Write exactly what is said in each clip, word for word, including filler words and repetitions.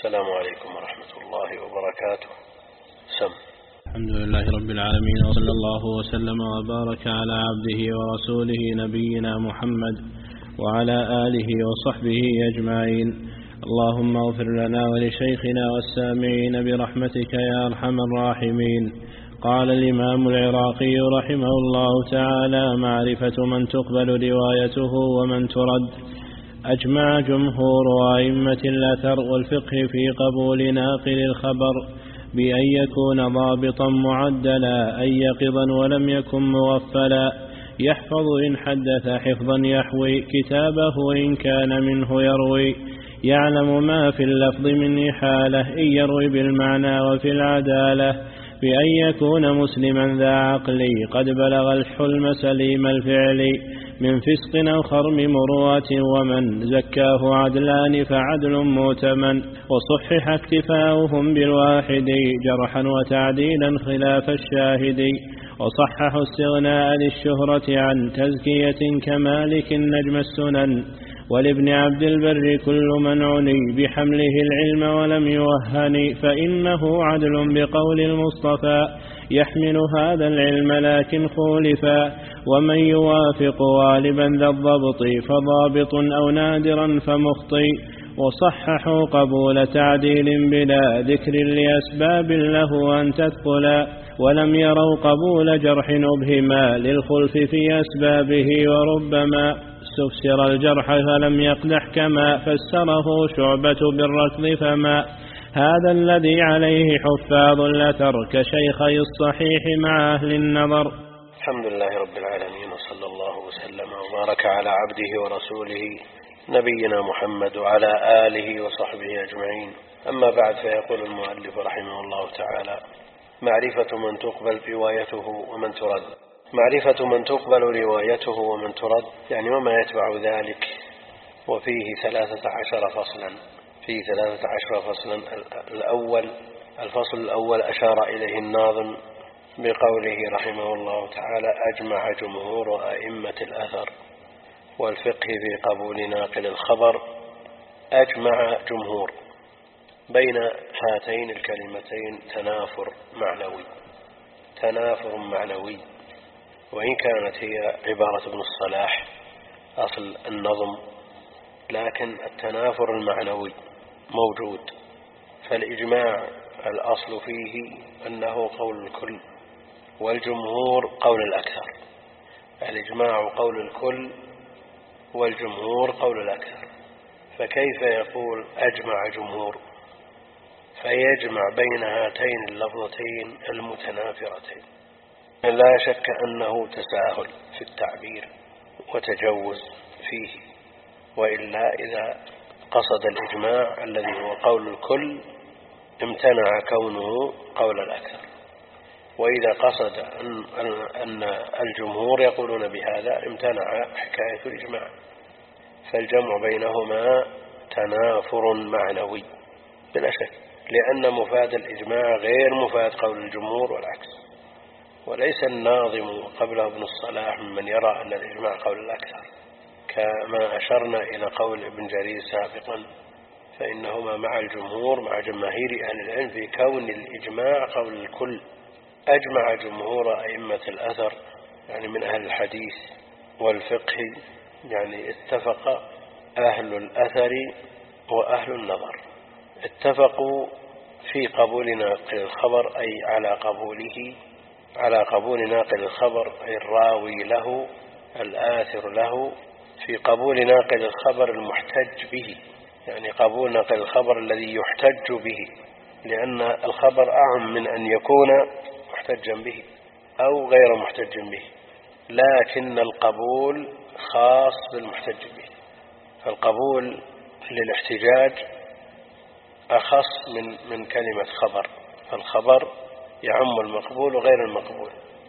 السلام عليكم ورحمة الله وبركاته. سم. الحمد لله رب العالمين، وصلى الله وسلم وبارك على عبده ورسوله نبينا محمد وعلى آله وصحبه أجمعين. اللهم اغفر لنا ولشيخنا والسامعين برحمتك يا أرحم الراحمين. قال الإمام العراقي رحمه الله تعالى: معرفة من تقبل روايته ومن ترد. أجمع جمهور أئمة الأثر والفقه في قبول ناقل الخبر بأن يكون ضابطا معدلا، أي يقظا ولم يكن مغفلا، يحفظ إن حدث حفظا يحوي كتابه إن كان منه يروي، يعلم ما في اللفظ من إحالة إن يروي بالمعنى وفي العدالة، بأن يكون مسلما ذا عقل قد بلغ الحلم سليم الفعل، من فسق أو خرم مروءة، ومن زكاه عدلان فعدل مؤتمن، وصحح اكتفاؤهم بالواحد جرحا وتعديلا خلاف الشاهد، وصححوا استغناء للشهرة عن تزكية كمالك نجم السنن، ولابن عبد البر كل من عني بحمله العلم ولم يوهن، فإنه عدل بقول المصطفى يحمل هذا العلم لكن خولفا، ومن يوافق غالبا ذا الضبط فضابط أو نادرا فمخطئ، وصححوا قبول تعديل بلا ذكر لأسباب له أن تثقلا، ولم يروا قبول جرح أبهما للخلف في أسبابه، وربما استفسر الجرح فلم يقدح كما فسره شعبة بالركض، فما هذا الذي عليه حفاظ الأثر كشيخي الصحيح مع أهل النظر. الحمد لله رب العالمين، وصلى الله وسلم وبارك على عبده ورسوله نبينا محمد وعلى آله وصحبه أجمعين. أما بعد، فيقول المؤلف رحمه الله تعالى: معرفة من تقبل روايته ومن ترد. معرفة من تقبل روايته ومن ترد، يعني وما يتبع ذلك، وفيه ثلاثة عشر فصلا فيه ثلاثة عشر فصلا. الأول الفصل الأول أشار إليه الناظم بقوله رحمه الله تعالى: أجمع جمهور أئمة الأثر والفقه في قبول ناقل الخبر. أجمع جمهور، بين هاتين الكلمتين تنافر معنوي تنافر معنوي وإن كانت هي عبارة ابن الصلاح أصل النظم، لكن التنافر المعنوي موجود. فالإجماع الأصل فيه أنه قول الكل، والجمهور قول الأكثر. الإجماع قول الكل والجمهور قول الأكثر. فكيف يقول أجمع جمهور؟ فيجمع بين هاتين اللفظتين المتنافرتين. لا شك أنه تساهل في التعبير وتجوز فيه، وإلا إذا قصد الإجماع الذي هو قول الكل امتنع كونه قول الأكثر، وإذا قصد أن الجمهور يقولون بهذا امتنع حكاية الإجماع. فالجمع بينهما تنافر معنوي بلا شك، لأن مفاد الإجماع غير مفاد قول الجمهور والعكس. وليس الناظم قبله ابن الصلاح ممن يرى أن الإجماع قول الأكثر، كما أشرنا إلى قول ابن جرير سابقا، فإنهما مع الجمهور مع جماهير أهل العلم في كون الإجماع قول الكل. أجمع جمهور أئمة الأثر يعني من أهل الحديث والفقه، يعني اتفق أهل الأثر وأهل النظر، اتفقوا في قبول ناقل الخبر، أي على قبوله على قبول ناقل الخبر، أي الراوي له الآثر له، في قبول ناقل الخبر المحتج به، يعني قبول ناقل الخبر الذي يحتج به، لأن الخبر أعم من أن يكون محتجا به أو غير محتج به، لكن القبول خاص بالمحتج به. فالقبول للاحتجاج أخص من من كلمة خبر، فالخبر يعم المقبول وغير المقبول.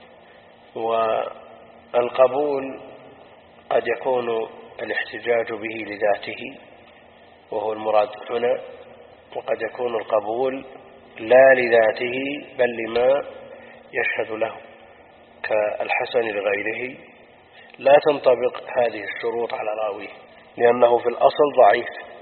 والقبول قد يكون الاحتجاج به لذاته وهو المراد هنا، وقد يكون القبول لا لذاته بل لما يشهد له كالحسن لغيره. لا تنطبق هذه الشروط على راويه، لأنه في الأصل ضعيف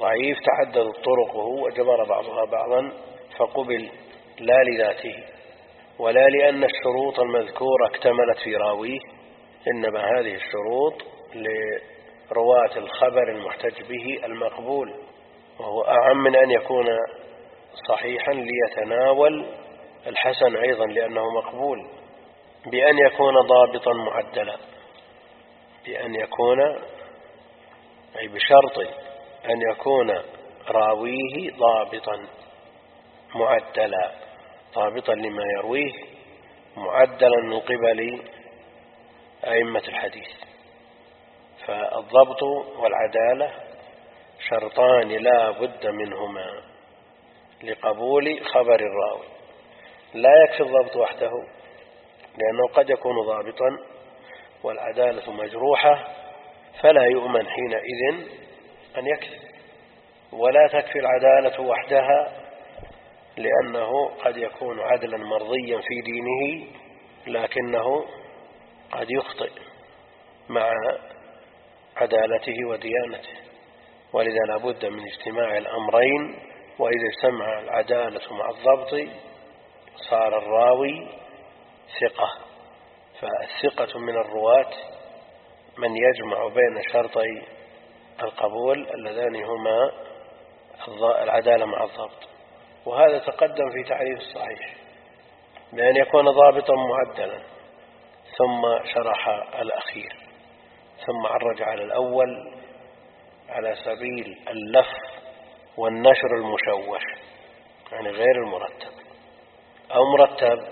ضعيف تعددت طرقه وجبر بعضها بعضا فقبل لا لذاته ولا لأن الشروط المذكورة اكتملت في راويه، إنما هذه الشروط لرواة الخبر المحتج به المقبول، وهو أعم من أن يكون صحيحا ليتناول الحسن أيضا لأنه مقبول، بأن يكون ضابطا معدلا، بأن يكون أي بشرط أن يكون راويه ضابطا معدلا، ضابطا لما يرويه معدلا من قبل أئمة الحديث. فالضبط والعدالة شرطان لا بد منهما لقبول خبر الراوي. لا يكفي الضبط وحده لأنه قد يكون ضابطا والعدالة مجروحة فلا يؤمن حينئذ أن يكذب، ولا تكفي العدالة وحدها لأنه قد يكون عدلا مرضيا في دينه لكنه قد يخطئ مع عدالته وديانته، ولذا لابد من اجتماع الأمرين، وإذا اجتمع العدالة مع الضبط صار الراوي ثقة. فالثقة من الرواة من يجمع بين شرطي القبول اللذان هما العدالة مع الضبط، وهذا تقدم في تعريف الصحيح بأن يكون ضابطا معدلا، ثم شرح الأخير، ثم عرج على الأول على سبيل اللف والنشر المشوش، يعني غير المرتب أو مرتب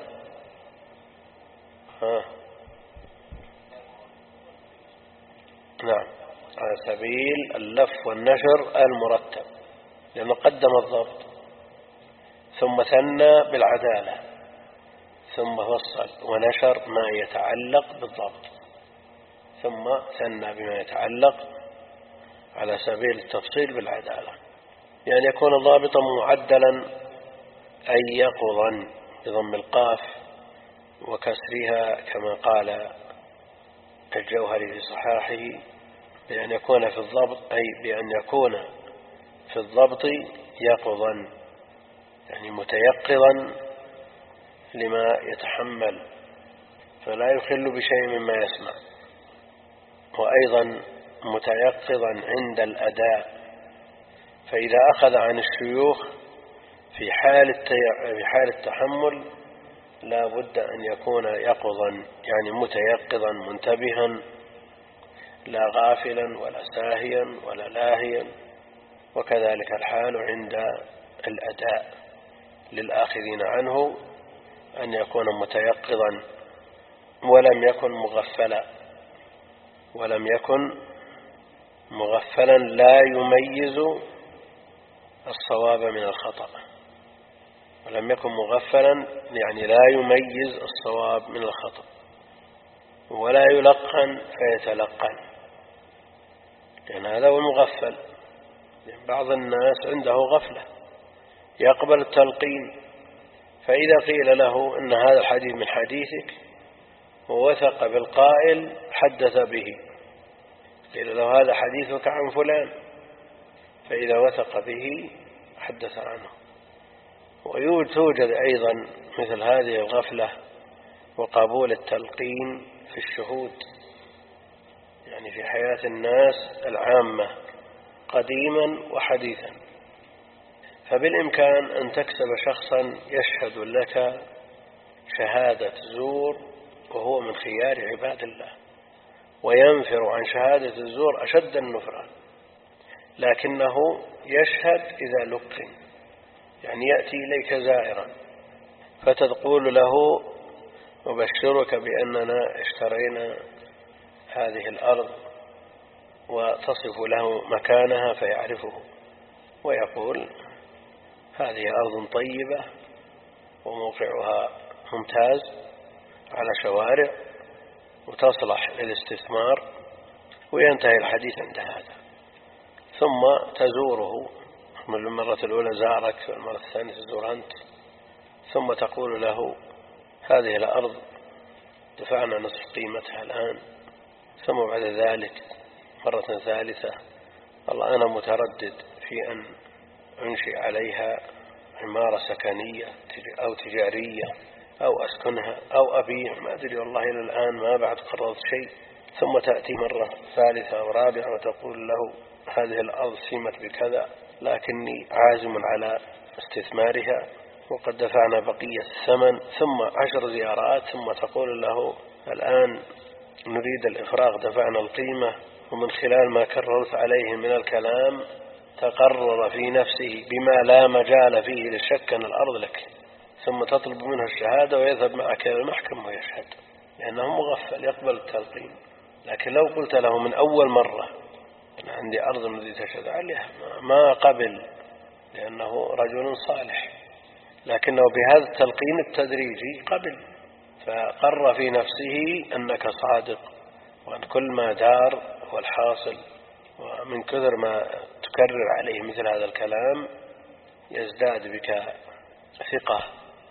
ها. نعم، على سبيل اللف والنشر المرتب، لأنه قدم الضبط ثم ثنى بالعدالة ثم فصل ونشر ما يتعلق بالضبط ثم ثنى بما يتعلق على سبيل التفصيل بالعدالة، يعني يكون ضابطا معدلا أي يقظا بضم القاف وكسرها كما قال الجوهري في صحاحه، بأن يكون في الضبط أي بأن يكون في الضبط يقظا، يعني متيقظا لما يتحمل فلا يخل بشيء مما يسمع، وأيضا متيقظا عند الأداء، فإذا أخذ عن الشيوخ في حال في حال التحمل لا بد أن يكون يقظا، يعني متيقظا منتبها لا غافلا ولا ساهيا ولا لاهيا، وكذلك الحال عند الأداء للآخذين عنه أن يكون متيقظا ولم يكن مغفلا ولم يكن مغفلا لا يميز الصواب من الخطأ، ولم يكن مغفلا يعني لا يميز الصواب من الخطأ، ولا يلقن فيتلقن، لأن هذا هو المغفل. يعني بعض الناس عنده غفلة يقبل التلقين، فإذا قيل له إن هذا الحديث من حديثك ووثق بالقائل حدث به، قيل له هذا حديثك عن فلان، فإذا وثق به حدث عنه. ويوجد أيضا مثل هذه الغفلة وقبول التلقين في الشهود، يعني في حياة الناس العامة قديما وحديثا، فبالإمكان أن تكسب شخصا يشهد لك شهادة زور وهو من خيار عباد الله وينفر عن شهادة الزور أشد النفران، لكنه يشهد إذا لقن، يعني يأتي إليك زائرا فتقول له أبشرك بأننا اشترينا هذه الأرض، وتصف له مكانها فيعرفه ويقول هذه أرض طيبة وموقعها ممتاز على شوارع وتصلح للاستثمار، وينتهي الحديث عند هذا، ثم تزوره من المرة الأولى زارك والمرة الثانية تزور أنت، ثم تقول له هذه الأرض دفعنا نصف قيمتها الآن، ثم بعد ذلك مرة ثالثة والله أنا متردد في أن أنشئ عليها عمارة سكنية أو تجارية أو أسكنها أو أبيع، ما أدري والله إلى الآن ما بعد قررت شيء. ثم تأتي مرة ثالثة أو رابعة وتقول له هذه الأرض سمت بكذا لكني عازم على استثمارها وقد دفعنا بقية الثمن، ثم عشر زيارات، ثم تقول له الآن نريد الإفراغ، دفعنا القيمة. ومن خلال ما كررت عليه من الكلام تقرر في نفسه بما لا مجال فيه للشك أن الأرض لك، ثم تطلب منه الشهادة ويذهب معك إلى المحكمة ويشهد لأنه مغفل يقبل التلقين. لكن لو قلت له من أول مرة أنا عندي أرض الذي تشهد عليها ما قبل لأنه رجل صالح، لكنه بهذا التلقين التدريجي قبل، فقر في نفسه أنك صادق وأن كل ما دار هو الحاصل. ومن كثر ما تكرر عليه مثل هذا الكلام يزداد بك ثقة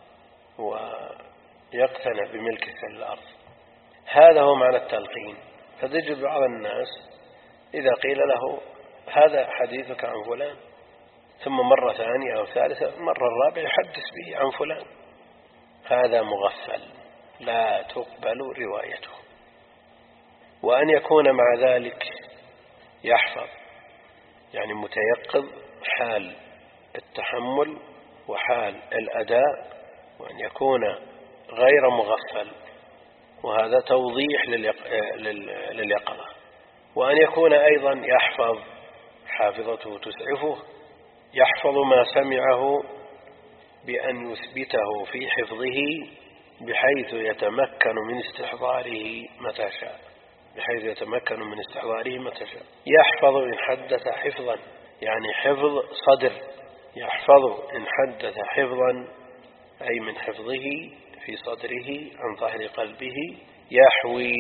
ويقتنع بملكك للأرض. هذا هو معنى التلقين. فتجد بعض الناس إذا قيل له هذا حديثك عن فلان، ثم مرة ثانية أو ثالثة مرة الرابعة يحدث به عن فلان، هذا مغفل لا تقبل روايته. وأن يكون مع ذلك يحفظ، يعني متيقظ حال التحمل وحال الأداء، وأن يكون غير مغفل، وهذا توضيح لليقظة. وأن يكون أيضا يحفظ، حافظته تسعفه، يحفظ ما سمعه بأن يثبته في حفظه بحيث يتمكن من استحضاره متى شاء بحيث يتمكن من استحضاره متى شاء. يحفظ إن حدث حفظا، يعني حفظ صدر، يحفظ إن حدث حفظا أي من حفظه في صدره عن ظهر قلبه. يحوي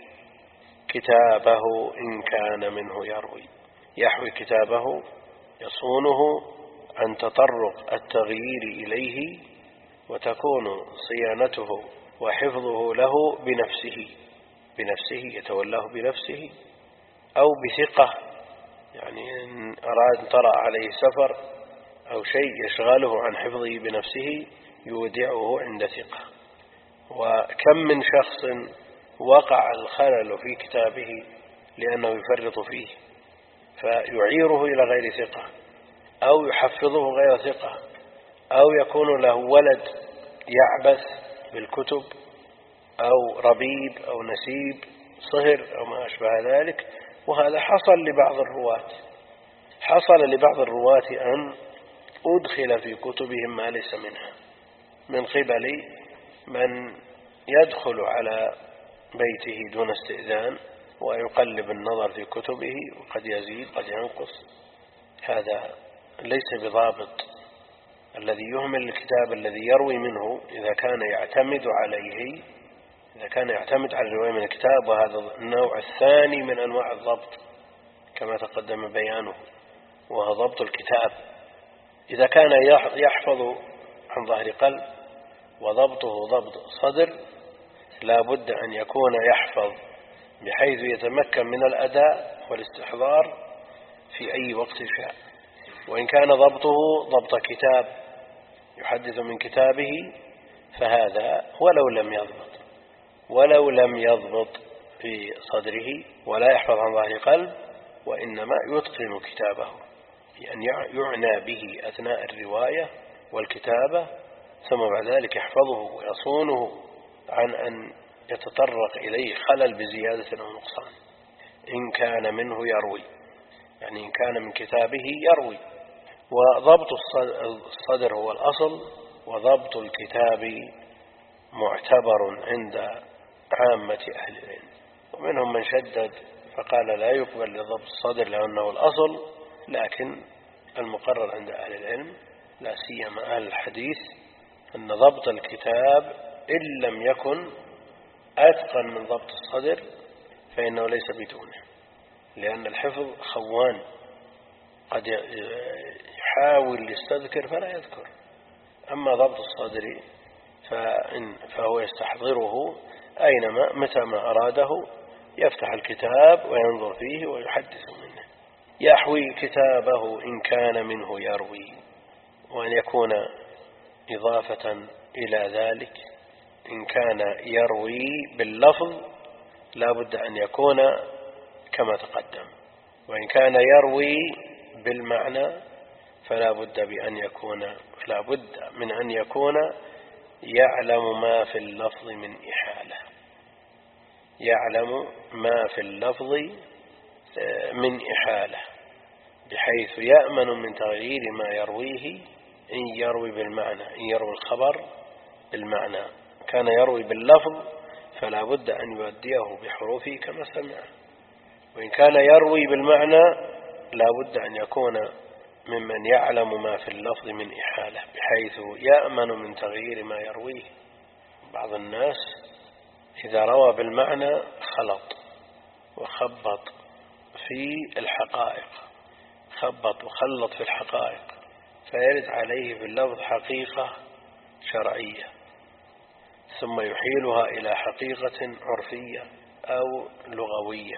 كتابه إن كان منه يروي، يحوي كتابه يصونه عن تطرق التغيير إليه، وتكون صيانته وحفظه له بنفسه بنفسه يتولاه بنفسه أو بثقة، يعني إن أراد طرأ عليه سفر أو شيء يشغله عن حفظه بنفسه يودعه عند ثقة. وكم من شخص وقع الخلل في كتابه لأنه يفرط فيه فيعيره إلى غير ثقة، أو يحفظه غير ثقة، أو يكون له ولد يعبث بالكتب، أو ربيب أو نسيب صهر أو ما أشبه ذلك. وهذا حصل لبعض الرواة حصل لبعض الرواة أن أدخل في كتبهم ما ليس منها من قبل من يدخل على بيته دون استئذان ويقلب النظر في كتبه، وقد يزيد قد ينقص. هذا ليس بضابط. الذي يهمل الكتاب الذي يروي منه إذا كان يعتمد عليه إذا كان يعتمد على الرواية من الكتاب، وهذا النوع الثاني من أنواع الضبط كما تقدم بيانه، وهو ضبط الكتاب. إذا كان يحفظ عن ظهر قلب وضبطه ضبط صدر، لا بد أن يكون يحفظ بحيث يتمكن من الأداء والاستحضار في أي وقت شاء. وإن كان ضبطه ضبط كتاب يحدث من كتابه فهذا ولو لم يضبط ولو لم يضبط في صدره ولا يحفظ عن ظهر قلب، وإنما يتقن كتابه بأن يعنى به أثناء الرواية والكتابة، ثم بعد ذلك يحفظه ويصونه عن أن يتطرق إليه خلل بزيادة أو نقصان. إن كان منه يروي، يعني إن كان من كتابه يروي. وضبط الصدر هو الأصل، وضبط الكتاب معتبر عند عامة أهل العلم. ومنهم من شدد فقال لا يقبل لضبط الصدر لأنه الأصل، لكن المقرر عند أهل العلم لا سيما أهل الحديث أن ضبط الكتاب إن لم يكن أتقن من ضبط الصدر فإنه ليس بدونه، لأن الحفظ خوان، قد يحاول يستذكر فلا يذكر. أما ضبط الصدر فإن فهو يستحضره أينما متى ما أراده، يفتح الكتاب وينظر فيه ويحدث منه. يحوي كتابه إن كان منه يروي، وأن يكون إضافة إلى ذلك إن كان يروي باللفظ لا بد أن يكون كما تقدم، وإن كان يروي بالمعنى فلا بد بأن يكون لا بد من أن يكون يعلم ما في اللفظ من إحالة، يعلم ما في اللفظ من إحالة، بحيث يأمن من تغيير ما يرويه إن يروي بالمعنى، إن يروي الخبر بالمعنى كان يروي باللفظ فلا بد أن يؤديه بحروفه كما سمع، وإن كان يروي بالمعنى لا بد أن يكون ممن يعلم ما في اللفظ من إحالة، بحيث يأمن من تغيير ما يرويه. بعض الناس إذا روى بالمعنى خلط وخبط في الحقائق، خبط وخلط في الحقائق، فيرد عليه باللفظ حقيقة شرعية ثم يحيلها إلى حقيقة عرفية أو لغوية،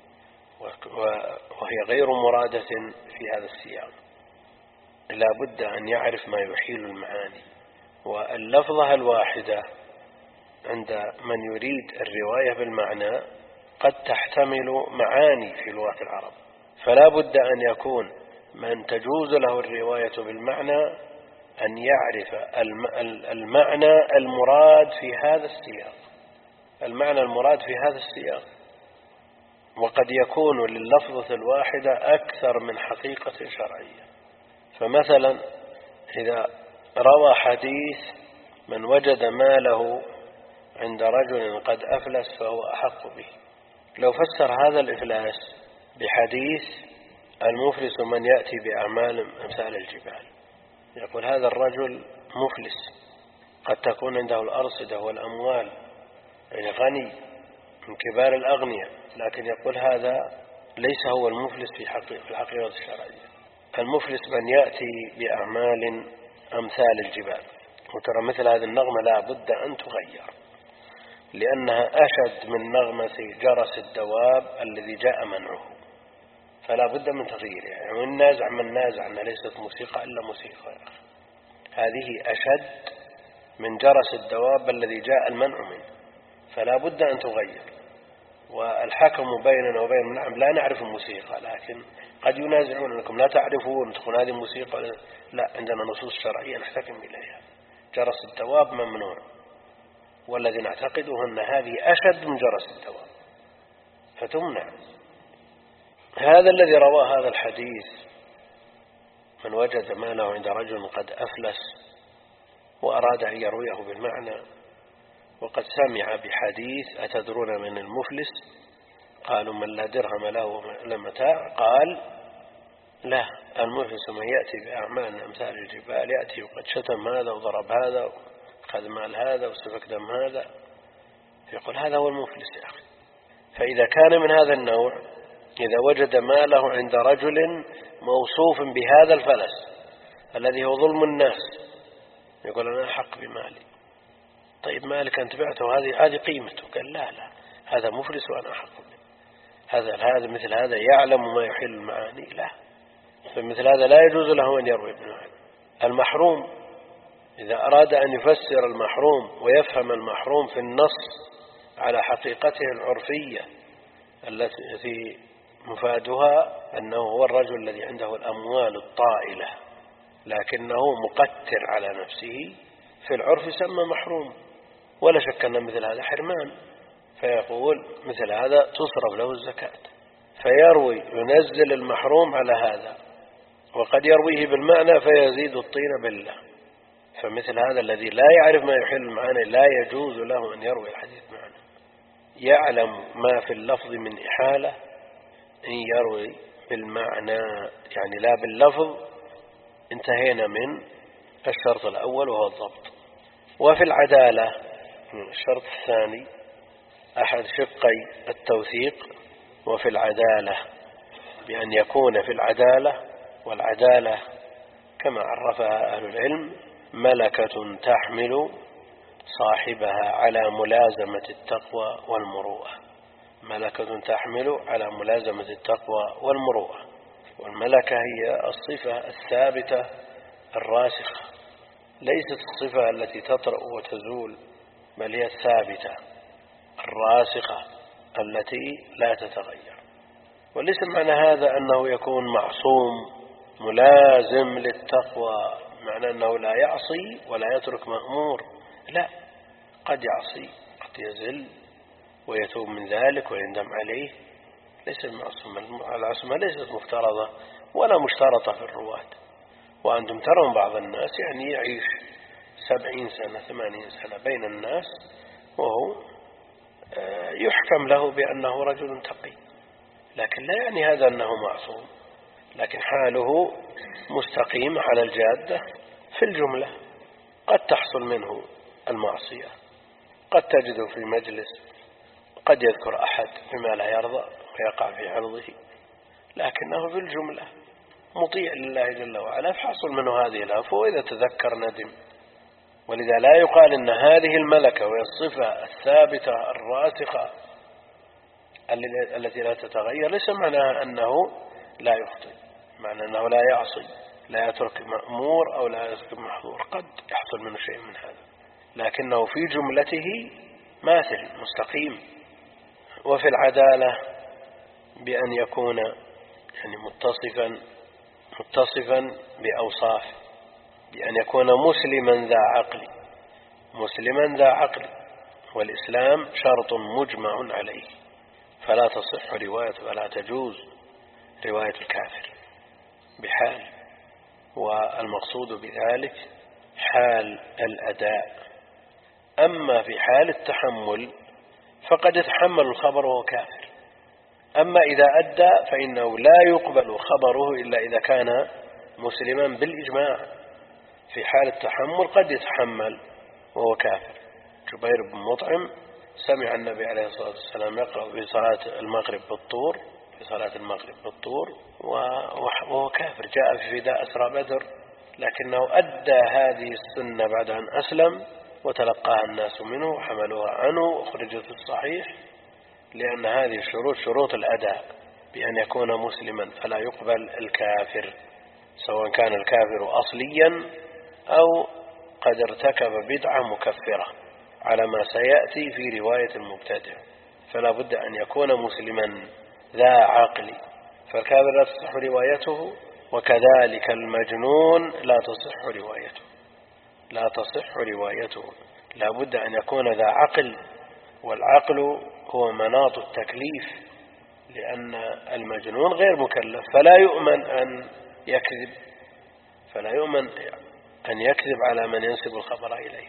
وهي غير مرادة في هذا السياق. لا بد أن يعرف ما يحيل المعاني، واللفظة الواحدة عند من يريد الرواية بالمعنى قد تحتمل معاني في لغة العرب، فلا بد أن يكون من تجوز له الرواية بالمعنى أن يعرف المعنى المراد في هذا السياق، المعنى المراد في هذا السياق. وقد يكون لللفظة الواحدة أكثر من حقيقة شرعية. فمثلا إذا روى حديث من وجد ماله عند رجل قد أفلس فهو أحق به، لو فسر هذا الإفلاس بحديث المفلس من يأتي بأعمال أمثال الجبال، يقول هذا الرجل مفلس، قد تكون عنده الأرصدة والأموال، يعني غني من كبار الأغنياء، لكن يقول هذا ليس هو المفلس في الحقيقة الشرعية. المفلس من يأتي بأعمال أمثال الجبال. وترى مثل هذه النغمة لا بد أن تغير، لأنها أشد من نغمة جرس الدواب الذي جاء منعه، فلا بد من تغييرها. يعني النازع من نازع أنها ليست موسيقى إلا موسيقى، يا أخي هذه أشد من جرس الدواب الذي جاء المنع منه، فلا بد أن تغير. والحكم بيننا وبين نعم لا نعرف الموسيقى، لكن قد ينازعون أنكم لا تعرفون تكون هذه الموسيقى، لا، عندنا نصوص شرعية نحتكم إليها. جرس الدواب ممنوع، والذي نعتقده أن هذه أشد من جرس الدواب فتمنع. هذا الذي روى هذا الحديث من وجد ماله عند رجل قد أفلس وأراد أن يرويه بالمعنى، وقد سمع بحديث أتدرون من المفلس؟ قالوا من لا درهم له ولا متاع. قال لا، المفلس من يأتي بأعمال أمثال الجبال، يأتي وقد شتم هذا وضرب هذا وأخذ مال هذا وسفك دم هذا، يقول هذا هو المفلس يا أخي. فإذا كان من هذا النوع، إذا وجد ماله عند رجل موصوف بهذا الفلس الذي هو ظلم الناس، يقول أنا أحق بمالي. طيب مالك أنت بعته، هذه هذه قيمته. قال لا لا، هذا مفلس وأنا أحق به. هذا هذا مثل هذا يعلم ما يحل المعاني، لا، فمثل هذا لا يجوز له أن يروي بالمعنى. المحروم إذا أراد أن يفسر المحروم ويفهم المحروم في النص على حقيقته العرفية التي مفادها أنه هو الرجل الذي عنده الأموال الطائلة لكنه مقتر على نفسه، في العرف يسمى محروم، ولا شك أن مثل هذا حرمان، فيقول مثل هذا تصرف له الزكاة، فيروي ينزل المحروم على هذا، وقد يرويه بالمعنى فيزيد الطين بالله. فمثل هذا الذي لا يعرف ما يحل المعنى لا يجوز له أن يروي الحديث معنى. يعلم ما في اللفظ من إحالة إن يروي بالمعنى، يعني لا باللفظ. انتهينا من الشرط الأول وهو الضبط. وفي العدالة الشرط الثاني أحد شقي التوثيق، وفي العدالة بأن يكون في العدالة، والعدالة كما عرفها أهل العلم ملكة تحمل صاحبها على ملازمة التقوى والمروءة، ملكة تحمل على ملازمة التقوى والمروءة. والملكة هي الصفة الثابتة الراسخة، ليست الصفة التي تطرأ وتزول، بل هي الثابتة الراسخة التي لا تتغير. وليس معنى هذا أنه يكون معصوم ملازم للتقوى، معنى أنه لا يعصي ولا يترك مأمور، لا، قد يعصي قد يزل ويتوب من ذلك ويندم عليه، ليس المعصوم. العصمة ليست مفترضة ولا مشترطة في الرواة. وأنتم ترون بعض الناس يعني يعيش سبعين سنة ثمانين سنة بين الناس وهو يحكم له بأنه رجل تقي، لكن لا يعني هذا أنه معصوم، لكن حاله مستقيم على الجادة في الجملة. قد تحصل منه المعصية، قد تجده في مجلس قد يذكر أحد بما لا يرضى ويقع في عرضه، لكنه في الجملة مطيع لله جل وعلا، فحصل منه هذه الآفة وإذا تذكر ندم. ولذا لا يقال إن هذه الملكة وهي الصفة الثابتة الراسخة التي لا تتغير ليس معناها أنه لا يخطئ، معنى أنه لا يعصي، لا يترك مأمور أو لا يترك محظور، قد يحصل منه شيء من هذا، لكنه في جملته ماثل مستقيم. وفي العدالة بأن يكون يعني متصفا متصفا بأوصاف، بأن يكون مسلما ذا عقل، مسلما ذا عقل، والإسلام شرط مجمع عليه، فلا تصح رواية ولا تجوز رواية الكافر بحال. والمقصود بذلك حال الأداء. أما في حال التحمل فقد يتحمل الخبر وهو كافر، أما إذا أدى فإنه لا يقبل خبره إلا إذا كان مسلما بالإجماع. في حال التحمل قد يتحمل وهو كافر. جبير بن مطعم سمع النبي عليه الصلاة والسلام يقرأ في صلاة المغرب بالطور، في صلاة المغرب بالطور وهو كافر، جاء في فداء أسرى بدر، لكنه أدى هذه السنة بعد أن أسلم وتلقاها الناس منه وحملوها عنه وخرجت في الصحيح، لأن هذه الشروط شروط الأداء، بأن يكون مسلما فلا يقبل الكافر، سواء كان الكافر أصليا أو قد ارتكب بدعة مكفرة على ما سيأتي في رواية المبتدع، فلا بد أن يكون مسلما ذا عقل، فالكافر لا تصح روايته، وكذلك المجنون لا تصح روايته، لا تصح روايته، لا بد أن يكون ذا عقل، والعقل هو مناط التكليف، لأن المجنون غير مكلف، فلا يؤمن أن يكذب، فلا يؤمن أن يكذب على من ينسب الخبر إليه،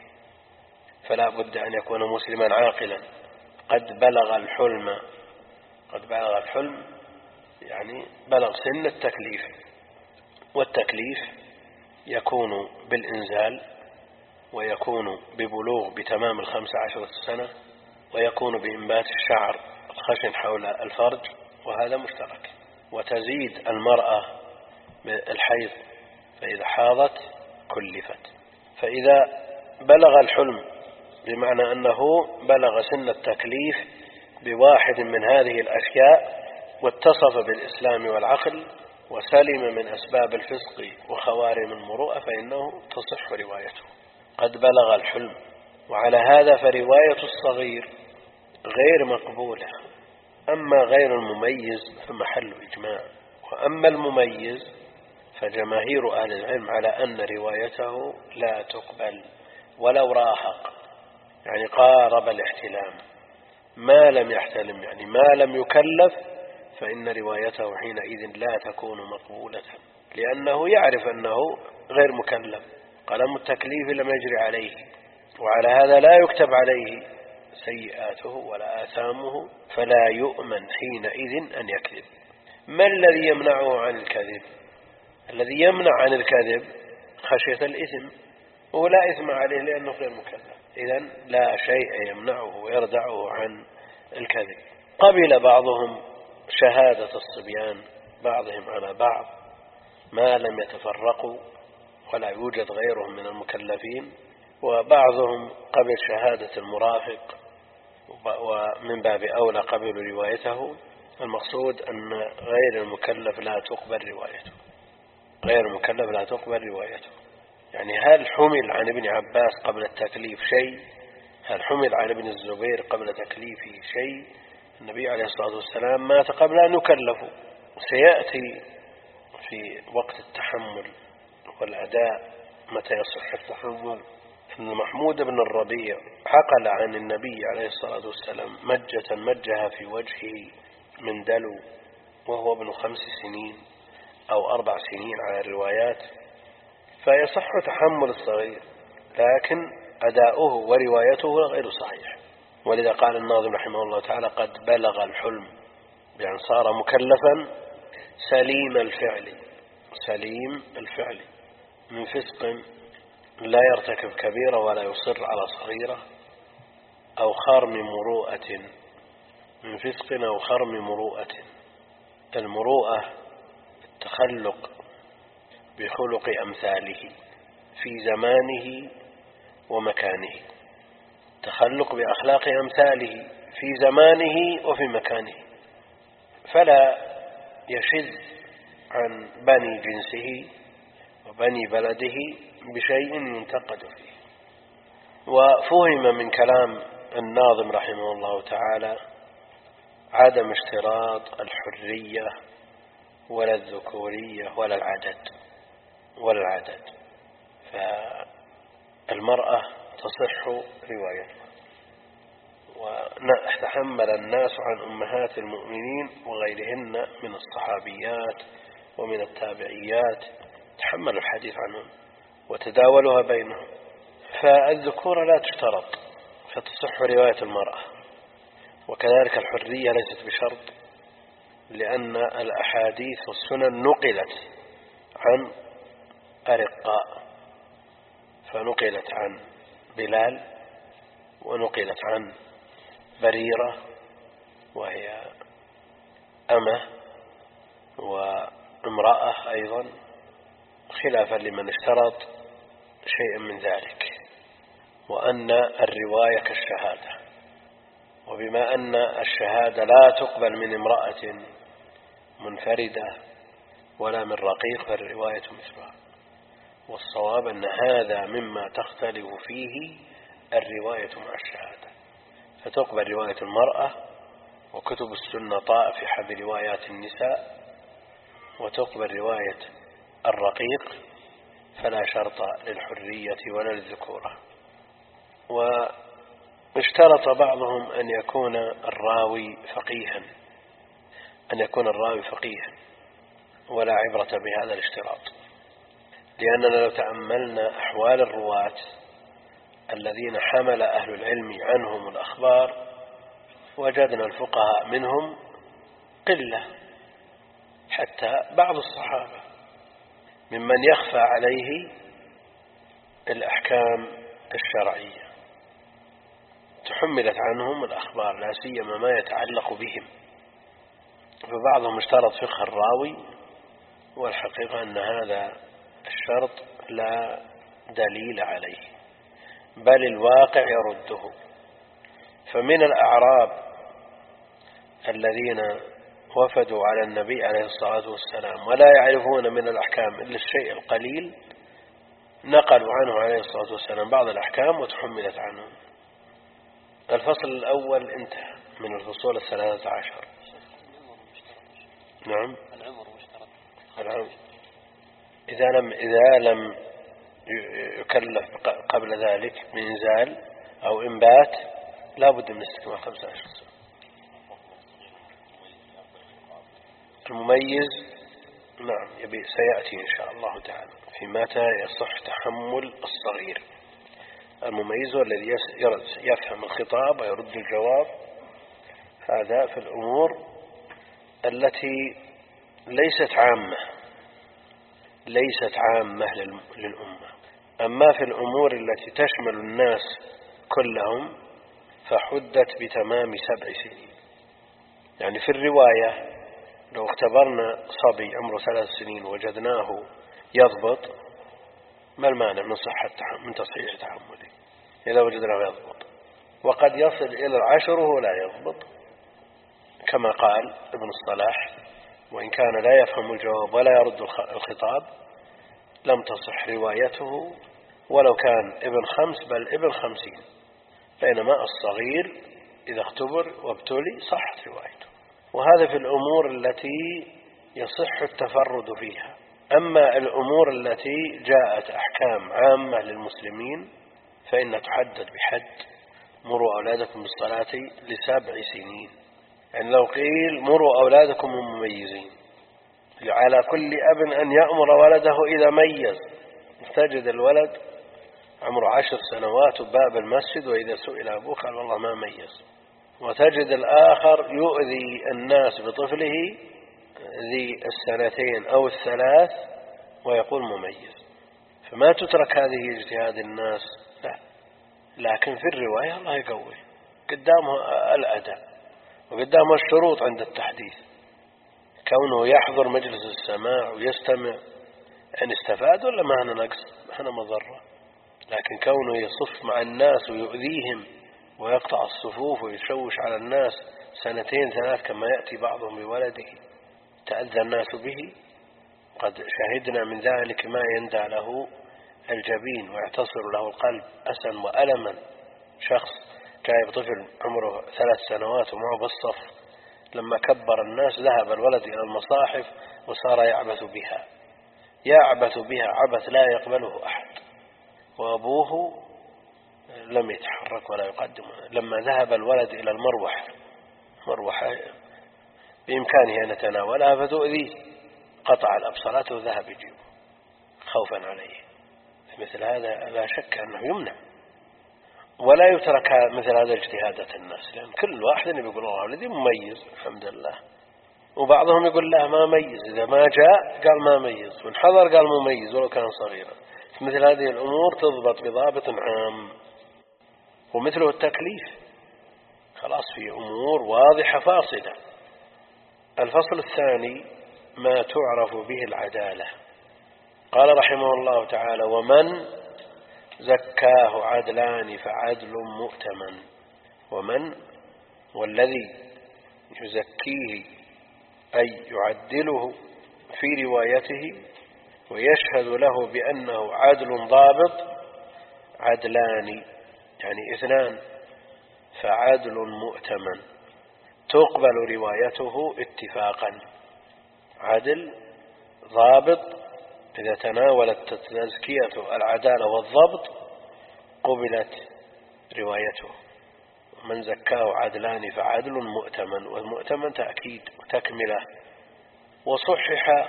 فلا بد أن يكون مسلما عاقلا قد بلغ الحلم، قد بلغ الحلم يعني بلغ سن التكليف، والتكليف يكون بالإنزال، ويكون ببلوغ بتمام الخمس عشرة سنة، ويكون بإنبات الشعر الخشن حول الفرج، وهذا مشترك. وتزيد المرأة بالحيض، فإذا حاضت كلفت. فإذا بلغ الحلم بمعنى أنه بلغ سن التكليف بواحد من هذه الأشياء واتصف بالإسلام والعقل وسلم من أسباب الفسق وخوارم المروءة، فإنه تصح روايته. قد بلغ الحلم. وعلى هذا فرواية الصغير غير مقبولة، أما غير المميز فمحل إجماع. وأما المميز فجماهير أهل العلم على أن روايته لا تقبل ولو راهق، يعني قارب الاحتلام، ما لم يحتلم يعني ما لم يكلف، فإن روايته حينئذ لا تكون مقبولة، لأنه يعرف أنه غير مكلف، قلم التكليف لم يجري عليه، وعلى هذا لا يكتب عليه سيئاته ولا آثامه، فلا يؤمن حينئذ أن يكذب. ما الذي يمنعه عن الكذب؟ الذي يمنع عن الكذب خشية الإثم، وهو لا إثم عليه لأنه غير مكلف، إذن لا شيء يمنعه ويردعه عن الكذب. قبل بعضهم شهادة الصبيان بعضهم على بعض ما لم يتفرقوا ولا يوجد غيرهم من المكلفين، وبعضهم قبل شهادة المرافق، ومن باب أولى قبل روايته، المقصود أن غير المكلف لا تقبل روايته، غير المكلف لا تقبل روايته. يعني هل حمل عن ابن عباس قبل التكليف شيء؟ هل حمل عن ابن الزبير قبل تكليفه شيء؟ النبي عليه الصلاة والسلام مات قبل أن يكلفوا. سيأتي في وقت التحمل والأداء متى يصح التحمل. أن محمود بن الربيع حقل عن النبي عليه الصلاة والسلام مجة مجها في وجهه من دلو وهو ابن خمس سنين أو أربع سنين على الروايات، فيصح تحمل الصغير، لكن أداؤه وروايته غير صحيح. ولذا قال الناظم رحمه الله تعالى: قد بلغ الحلم بأن صار مكلفا سليم الفعل، سليم الفعل من فسق لا يرتكب كبيرة ولا يصر على صغيرة، أو خرم مروءة، من فسق أو خرم مروءة. المروءة التخلق بخلق أمثاله في زمانه ومكانه، تخلق بأخلاق أمثاله في زمانه وفي مكانه، فلا يشذ عن بني جنسه وبني بلده بشيء ينتقد فيه. وفهم من كلام الناظم رحمه الله تعالى عدم اشتراط الحرية ولا الذكورية ولا العدد ولا العدد، فالمرأة تصح روايتها. وتحمل الناس عن أمهات المؤمنين وغيرهن من الصحابيات ومن التابعيات، تحملوا الحديث عنهم وتداولها بينهم. فالذكورة لا تشترط فتصح رواية المرأة، وكذلك الحرية ليست بشرط، لأن الأحاديث والسنن نقلت عن أرقاء، فنقلت عن بلال، ونقلت عن بريرة وهي أمة، وامرأة أيضا، خلافا لمن اشترط شيئا من ذلك، وأن الرواية كالشهادة. وبما أن الشهادة لا تقبل من امرأة منفردة ولا من رقيق فالرواية مثلها. والصواب أن هذا مما تختلف فيه الرواية مع الشهادة، فتقبل رواية المرأة، وكتب السنة طائفة بروايات النساء، وتقبل رواية الرقيق فلا شرط للحرية ولا للذكورة. واشترط بعضهم أن يكون الراوي فقيها، أن يكون الراوي فقيها، ولا عبرة بهذا الاشتراط، لأننا لو تأملنا أحوال الرواة الذين حمل أهل العلم عنهم الأخبار وجدنا الفقهاء منهم قلة، حتى بعض الصحابة ممن يخفى عليه الأحكام الشرعية تحملت عنهم الأخبار، لا سيما ما يتعلق بهم. فبعضهم اشترط فقه الراوي، والحقيقة أن هذا الشرط لا دليل عليه، بل الواقع يرده. فمن الأعراب الذين وفدوا على النبي عليه الصلاة والسلام ولا يعرفون من الأحكام إلا الشيء القليل، نقلوا عنه عليه الصلاة والسلام بعض الأحكام وتحملت عنه. الفصل الأول انتهى من الفصول الثلاثة عشر. نعم، العمر مشترط. العمر إذا لم إذا لم يكلف قبل ذلك بإنزال أو إنبات لا بد من استكمال خمسة عشر سنة. المميز نعم يبي سيأتي إن شاء الله تعالى في متى يصح تحمل الصغير. المميز هو الذي يفهم الخطاب ويرد الجواب، هذا في الأمور التي ليست عامة ليست عامة للأمة. أما في الأمور التي تشمل الناس كلهم فحدت بتمام سبع سنين. يعني في الرواية لو اختبرنا صبي عمره ثلاث سنين وجدناه يضبط، ما المانع من صحة من تصحيح تحمله إذا وجدناه يضبط؟ وقد يصل إلى العشر وهو لا يضبط، كما قال ابن الصلاح: وإن كان لا يفهم الجواب ولا يرد الخطاب لم تصح روايته ولو كان ابن خمس بل ابن خمسين، بينما الصغير إذا اختبر وابتلي صحت روايته. وهذا في الأمور التي يصح التفرد فيها. أما الأمور التي جاءت أحكام عامة للمسلمين فإن تحدد بحد: مروا أولادكم بالصلاة لسبع سنين. يعني لو قيل مروا أولادكم مميزين، على كل أب أن يأمر ولده إذا ميز. تجد الولد عمره عشر سنوات باب المسجد وإذا سئل أبوه قال والله ما ميز. وتجد الآخر يؤذي الناس بطفله ذي السنتين أو الثلاث ويقول مميز. فما تترك هذه اجتهاد الناس، لا، لكن في الرواية الله يقوي قدامه الأداء وقدامه الشروط عند التحديث. كونه يحضر مجلس السماع ويستمع أن استفاد ولا ما هنا نقص، ما هنا مضرة. لكن كونه يصف مع الناس ويؤذيهم ويقطع الصفوف ويشوش على الناس سنتين ثلاث كما يأتي بعضهم بولده تأذى الناس به، قد شهدنا من ذلك ما يندى له الجبين ويعتصر له القلب أسا وألما. شخص جايب طفل عمره ثلاث سنوات ومعه بالصف، لما كبر الناس ذهب الولد إلى المصاحف وصار يعبث بها يعبث بها عبث لا يقبله أحد، وأبوه لم يتحرك ولا يقدم. لما ذهب الولد إلى المروحة مروحة بإمكانه أن يتناولها فتؤذيه، قطع الأبصارات وذهب يجيبه خوفا عليه. مثل هذا لا شك أنه يمنع، ولا يترك مثل هذا اجتهادات الناس، لأن كل واحد يقول الله ولدي مميز الحمد لله، وبعضهم يقول لا ما ميز، إذا ما جاء قال ما ميز، وإن حضر قال مميز ولو كان صغيرا. مثل هذه الأمور تضبط بضابط عام. ومثله التكليف، خلاص في أمور واضحة فاصلة. الفصل الثاني ما تعرف به العدالة. قال رحمه الله تعالى: ومن زكاه عدلان فعدل مؤتمن. ومن والذي يزكيه أي يعدله في روايته ويشهد له بأنه عدل ضابط، عدلان يعني اثنان، فعدل مؤتمن تقبل روايته اتفاقا. عدل ضابط إذا تناولت تزكية العدالة والضبط قبلت روايته. من زكاه عدلان فعدل مؤتمن، والمؤتمن تأكيد وتكملة. وصحح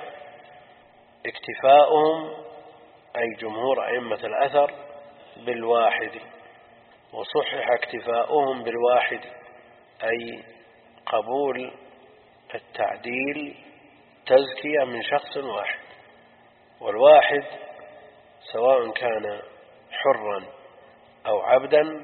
اكتفاؤهم أي جمهور أئمة الأثر بالواحد. وصحح اكتفاؤهم بالواحد أي قبول التعديل تزكية من شخص واحد، والواحد سواء كان حرا أو عبدا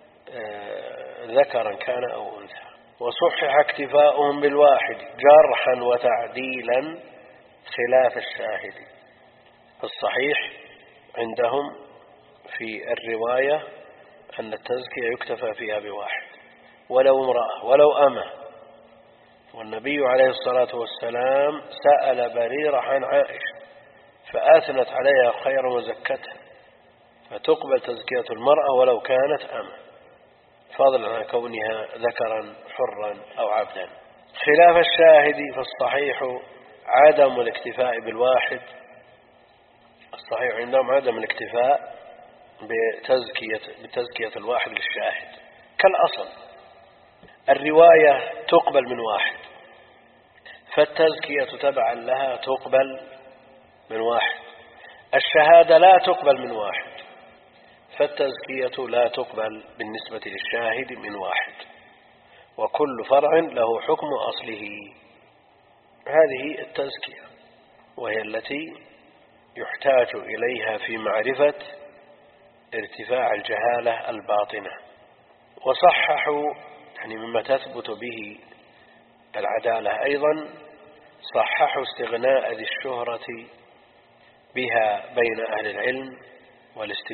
ذكرا كان أو أنثى. وصحح اكتفاؤهم بالواحد جرحا وتعديلا خلاف الشاهد. الصحيح عندهم في الرواية أن التزكية يكتفى فيها بواحد ولو امرأة ولو أمة. والنبي عليه الصلاة والسلام سأل بريرة عن عائشة فآثنت عليها خير وزكتها، فتقبل تزكية المرأة ولو كانت أمة، فضلا عن كونها ذكرا حرا أو عبدا. خلاف الشاهد فالصحيح عدم الاكتفاء بالواحد. الصحيح عندهم عدم الاكتفاء بتزكية, بتزكية الواحد للشاهد. كالأصل الرواية تقبل من واحد، فالتزكية تبعا لها تقبل من واحد. الشهادة لا تقبل من واحد، فالتزكية لا تقبل بالنسبة للشاهد من واحد. وكل فرع له حكم أصله. هذه التزكية وهي التي يحتاج إليها في معرفة ارتفاع الجهالة الباطنة. وصححوا يعني مما تثبت به العدالة أيضا، صححوا استغناء ذي الشهرة بها بين أهل العلم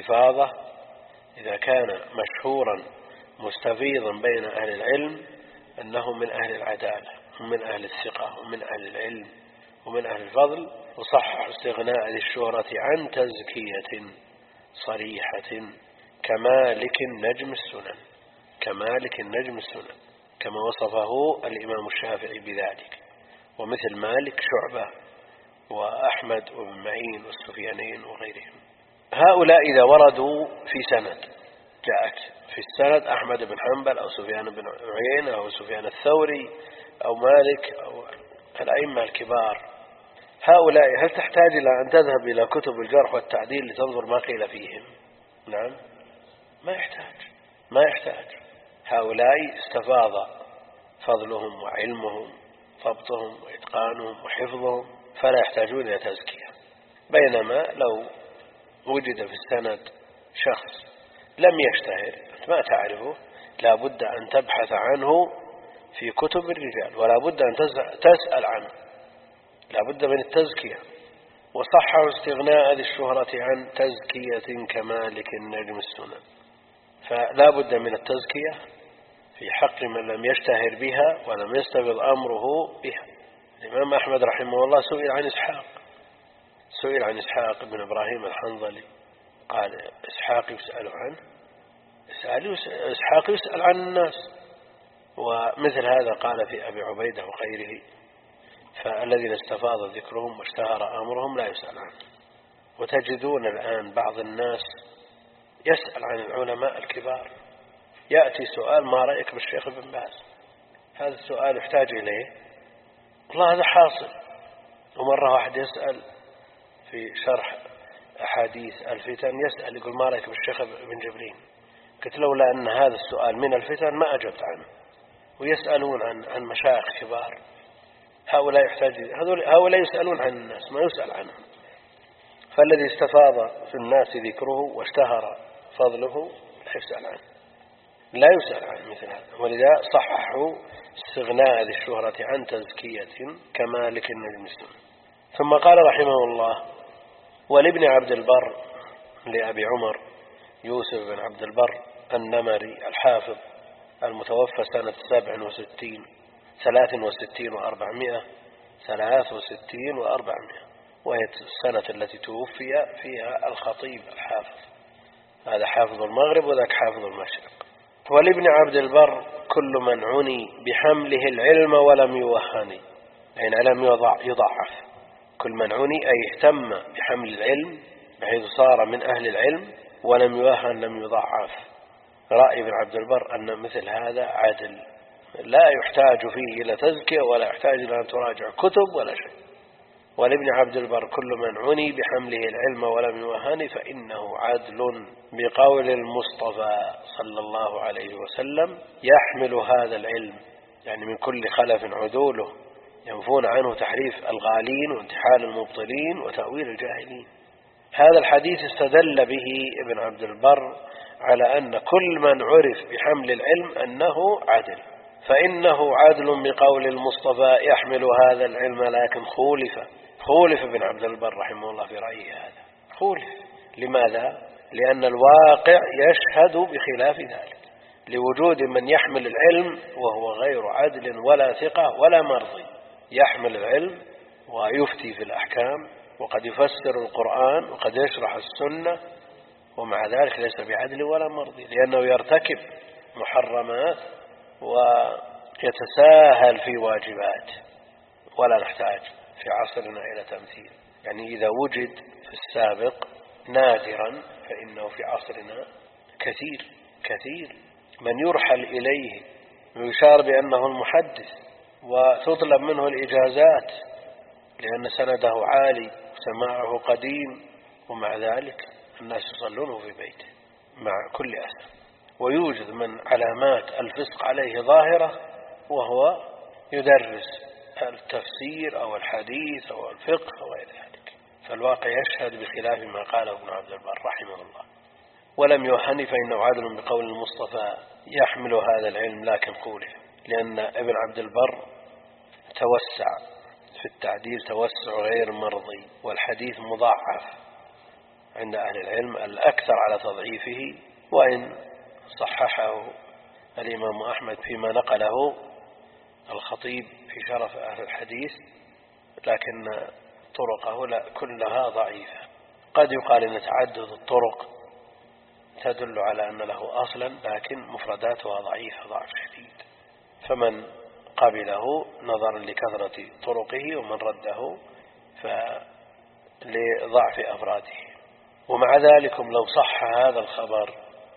والاستفاضة. إذا كان مشهورا مستفيضا بين أهل العلم أنه من أهل العدالة ومن أهل الثقة ومن أهل العلم ومن أهل الفضل، وصحح استغناء للشهرة عن تزكية صريحة كمالك النجم السنن، كمالك النجم السنن كما وصفه الإمام الشافعي بذلك، ومثل مالك شعبة وأحمد وابن معين والسفيانين وغيرهم. هؤلاء إذا وردوا في سند، جاءت في السند أحمد بن حنبل أو سفيان بن عيينة أو سفيان الثوري أو مالك أو الأئمة الكبار، هؤلاء هل تحتاج إلى أن تذهب إلى كتب الجرح والتعديل لتنظر ما قيل فيهم؟ نعم، ما يحتاج ما يحتاج هؤلاء استفاض فضلهم وعلمهم، ضبطهم وإتقانهم وحفظهم، فلا يحتاجون إلى تزكية. بينما لو وجد في السند شخص لم يشتهر، ما تعرفه، لا بد أن تبحث عنه في كتب الرجال، ولا بد أن تسأل عنه، لا بد من التزكية. وصحه استغناء للشهرة عن تزكية كمالك النجم السنن، فلا بد من التزكية في حق من لم يشتهر بها ولم يستبض أمره بها. الإمام أحمد رحمه الله سئل عن إسحاق سئل عن إسحاق بن إبراهيم الحنظلي، قال إسحاق يسأل عنه، إسحاق يسأل عن الناس. ومثل هذا قال في أبي عبيدة وغيره، فالذين استفاض ذكرهم واشتهر أمرهم لا يسأل عنه. وتجدون الآن بعض الناس يسأل عن العلماء الكبار، يأتي سؤال ما رأيك بالشيخ ابن باز، هذا السؤال يحتاج إليه، والله هذا حاصل. ومرة واحد يسأل في شرح أحاديث الفتن، يسأل يقول ما رأيك بالشيخ ابن جبرين، قلت لولا أن هذا السؤال من الفتن ما أجبت عنه. ويسألون عن عن مشايخ كبار، هؤلاء يحتاج هؤلاء يسألون عن الناس ما يسأل عنهم. فالذي استفاض في الناس ذكره واشتهر فضله لا يسأل عنه لا يسأل عن مثل هذا. ولذا صححوا استغناء ذي الشهرة عن تزكية كمالك النجم السنن. ثم قال رحمه الله: ولابن عبد البر لأبي عمر يوسف بن عبد البر النمري الحافظ المتوفى سنة سبع وستين ثلاث وستين وأربعمائة ثلاث وستين وأربعمائة، وهي السنة التي توفي فيها الخطيب الحافظ، هذا حافظ المغرب وذاك حافظ المشرق. ولابن عبد البر كل من عني بحمله العلم ولم يوهن، يعني لم يضعف، كل من عني أي اهتم بحمل العلم بحيث صار من أهل العلم ولم يوهن لم يضعف. رأي ابن عبد البر أن مثل هذا عدل، لا يحتاج فيه إلى تزكية ولا يحتاج إلى أن تراجع كتب ولا شيء. ولابن عبد البر كل من عني بحمله العلم ولم يوهن فإنه عدل بقول المصطفى صلى الله عليه وسلم: يحمل هذا العلم، يعني من كل خلف عدوله ينفون عنه تحريف الغالين وانتحال المبطلين وتأويل الجاهلين. هذا الحديث استدل به ابن عبد البر على أن كل من عرف بحمل العلم أنه عدل، فإنه عدل بقول المصطفى يحمل هذا العلم، لكن خولف خولف ابن عبد البر رحمه الله في رأيه هذا، خولف. لماذا؟ لأن الواقع يشهد بخلاف ذلك، لوجود من يحمل العلم وهو غير عدل ولا ثقة ولا مرضي، يحمل العلم ويفتي في الأحكام وقد يفسر القرآن وقد يشرح السنة، ومع ذلك ليس بعدل ولا مرضي، لأنه يرتكب محرمات ويتساهل في واجبات. ولا نحتاج في عصرنا إلى تمثيل، يعني إذا وجد في السابق نادرا فإنه في عصرنا كثير كثير من يرحل إليه ويشار بأنه المحدث وتطلب منه الإجازات لأن سنده عالي وسماعه قديم، ومع ذلك الناس يصلونه في بيته مع كل أسف. ويوجد من علامات الفسق عليه ظاهرة وهو يدرس التفسير أو الحديث أو الفقه أو غير ذلك، فالواقع يشهد بخلاف ما قاله ابن عبد البر رحمه الله. ولم يوهن فإنه عادل بقول المصطفى يحمل هذا العلم لكن قوله، لأن ابن عبد البر توسع في التعديل توسع غير مرضي، والحديث مضاعف عند أهل العلم الأكثر على تضعيفه، وإن صححه الإمام أحمد فيما نقله الخطيب في شرف أهل الحديث، لكن طرقه لا كلها ضعيفة. قد يقال أن تعدد الطرق تدل على أن له أصلا، لكن مفرداتها ضعيفة ضعف شديد، فمن قبله نظرا لكثرة طرقه، ومن رده فلضعف أفراده. ومع ذلك لو صح هذا الخبر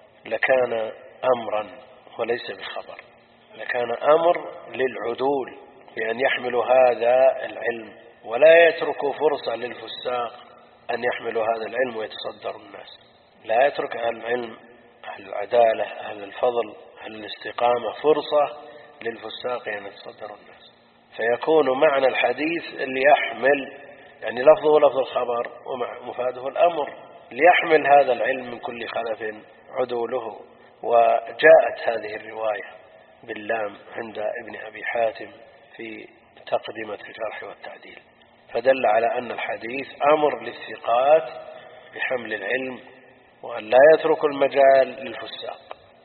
لكان أمرا وليس بخبر، لكان أمر للعدول بأن يحملوا هذا العلم، ولا يتركوا فرصة للفساق أن يحملوا هذا العلم ويتصدروا الناس. لا يترك أهل العلم، أهل العدالة، أهل الفضل، أهل الاستقامة فرصة للفساق أن يتصدروا الناس. فيكون معنى الحديث اللي يحمل، يعني لفظه لفظ الخبر ومفاده الأمر، ليحمل هذا العلم من كل خلف عدوله. وجاءت هذه الرواية باللام عند ابن أبي حاتم في تقدمة الجرح والتعديل، فدل على أن الحديث أمر للثقات بحمل العلم وأن لا يترك المجال للفساق.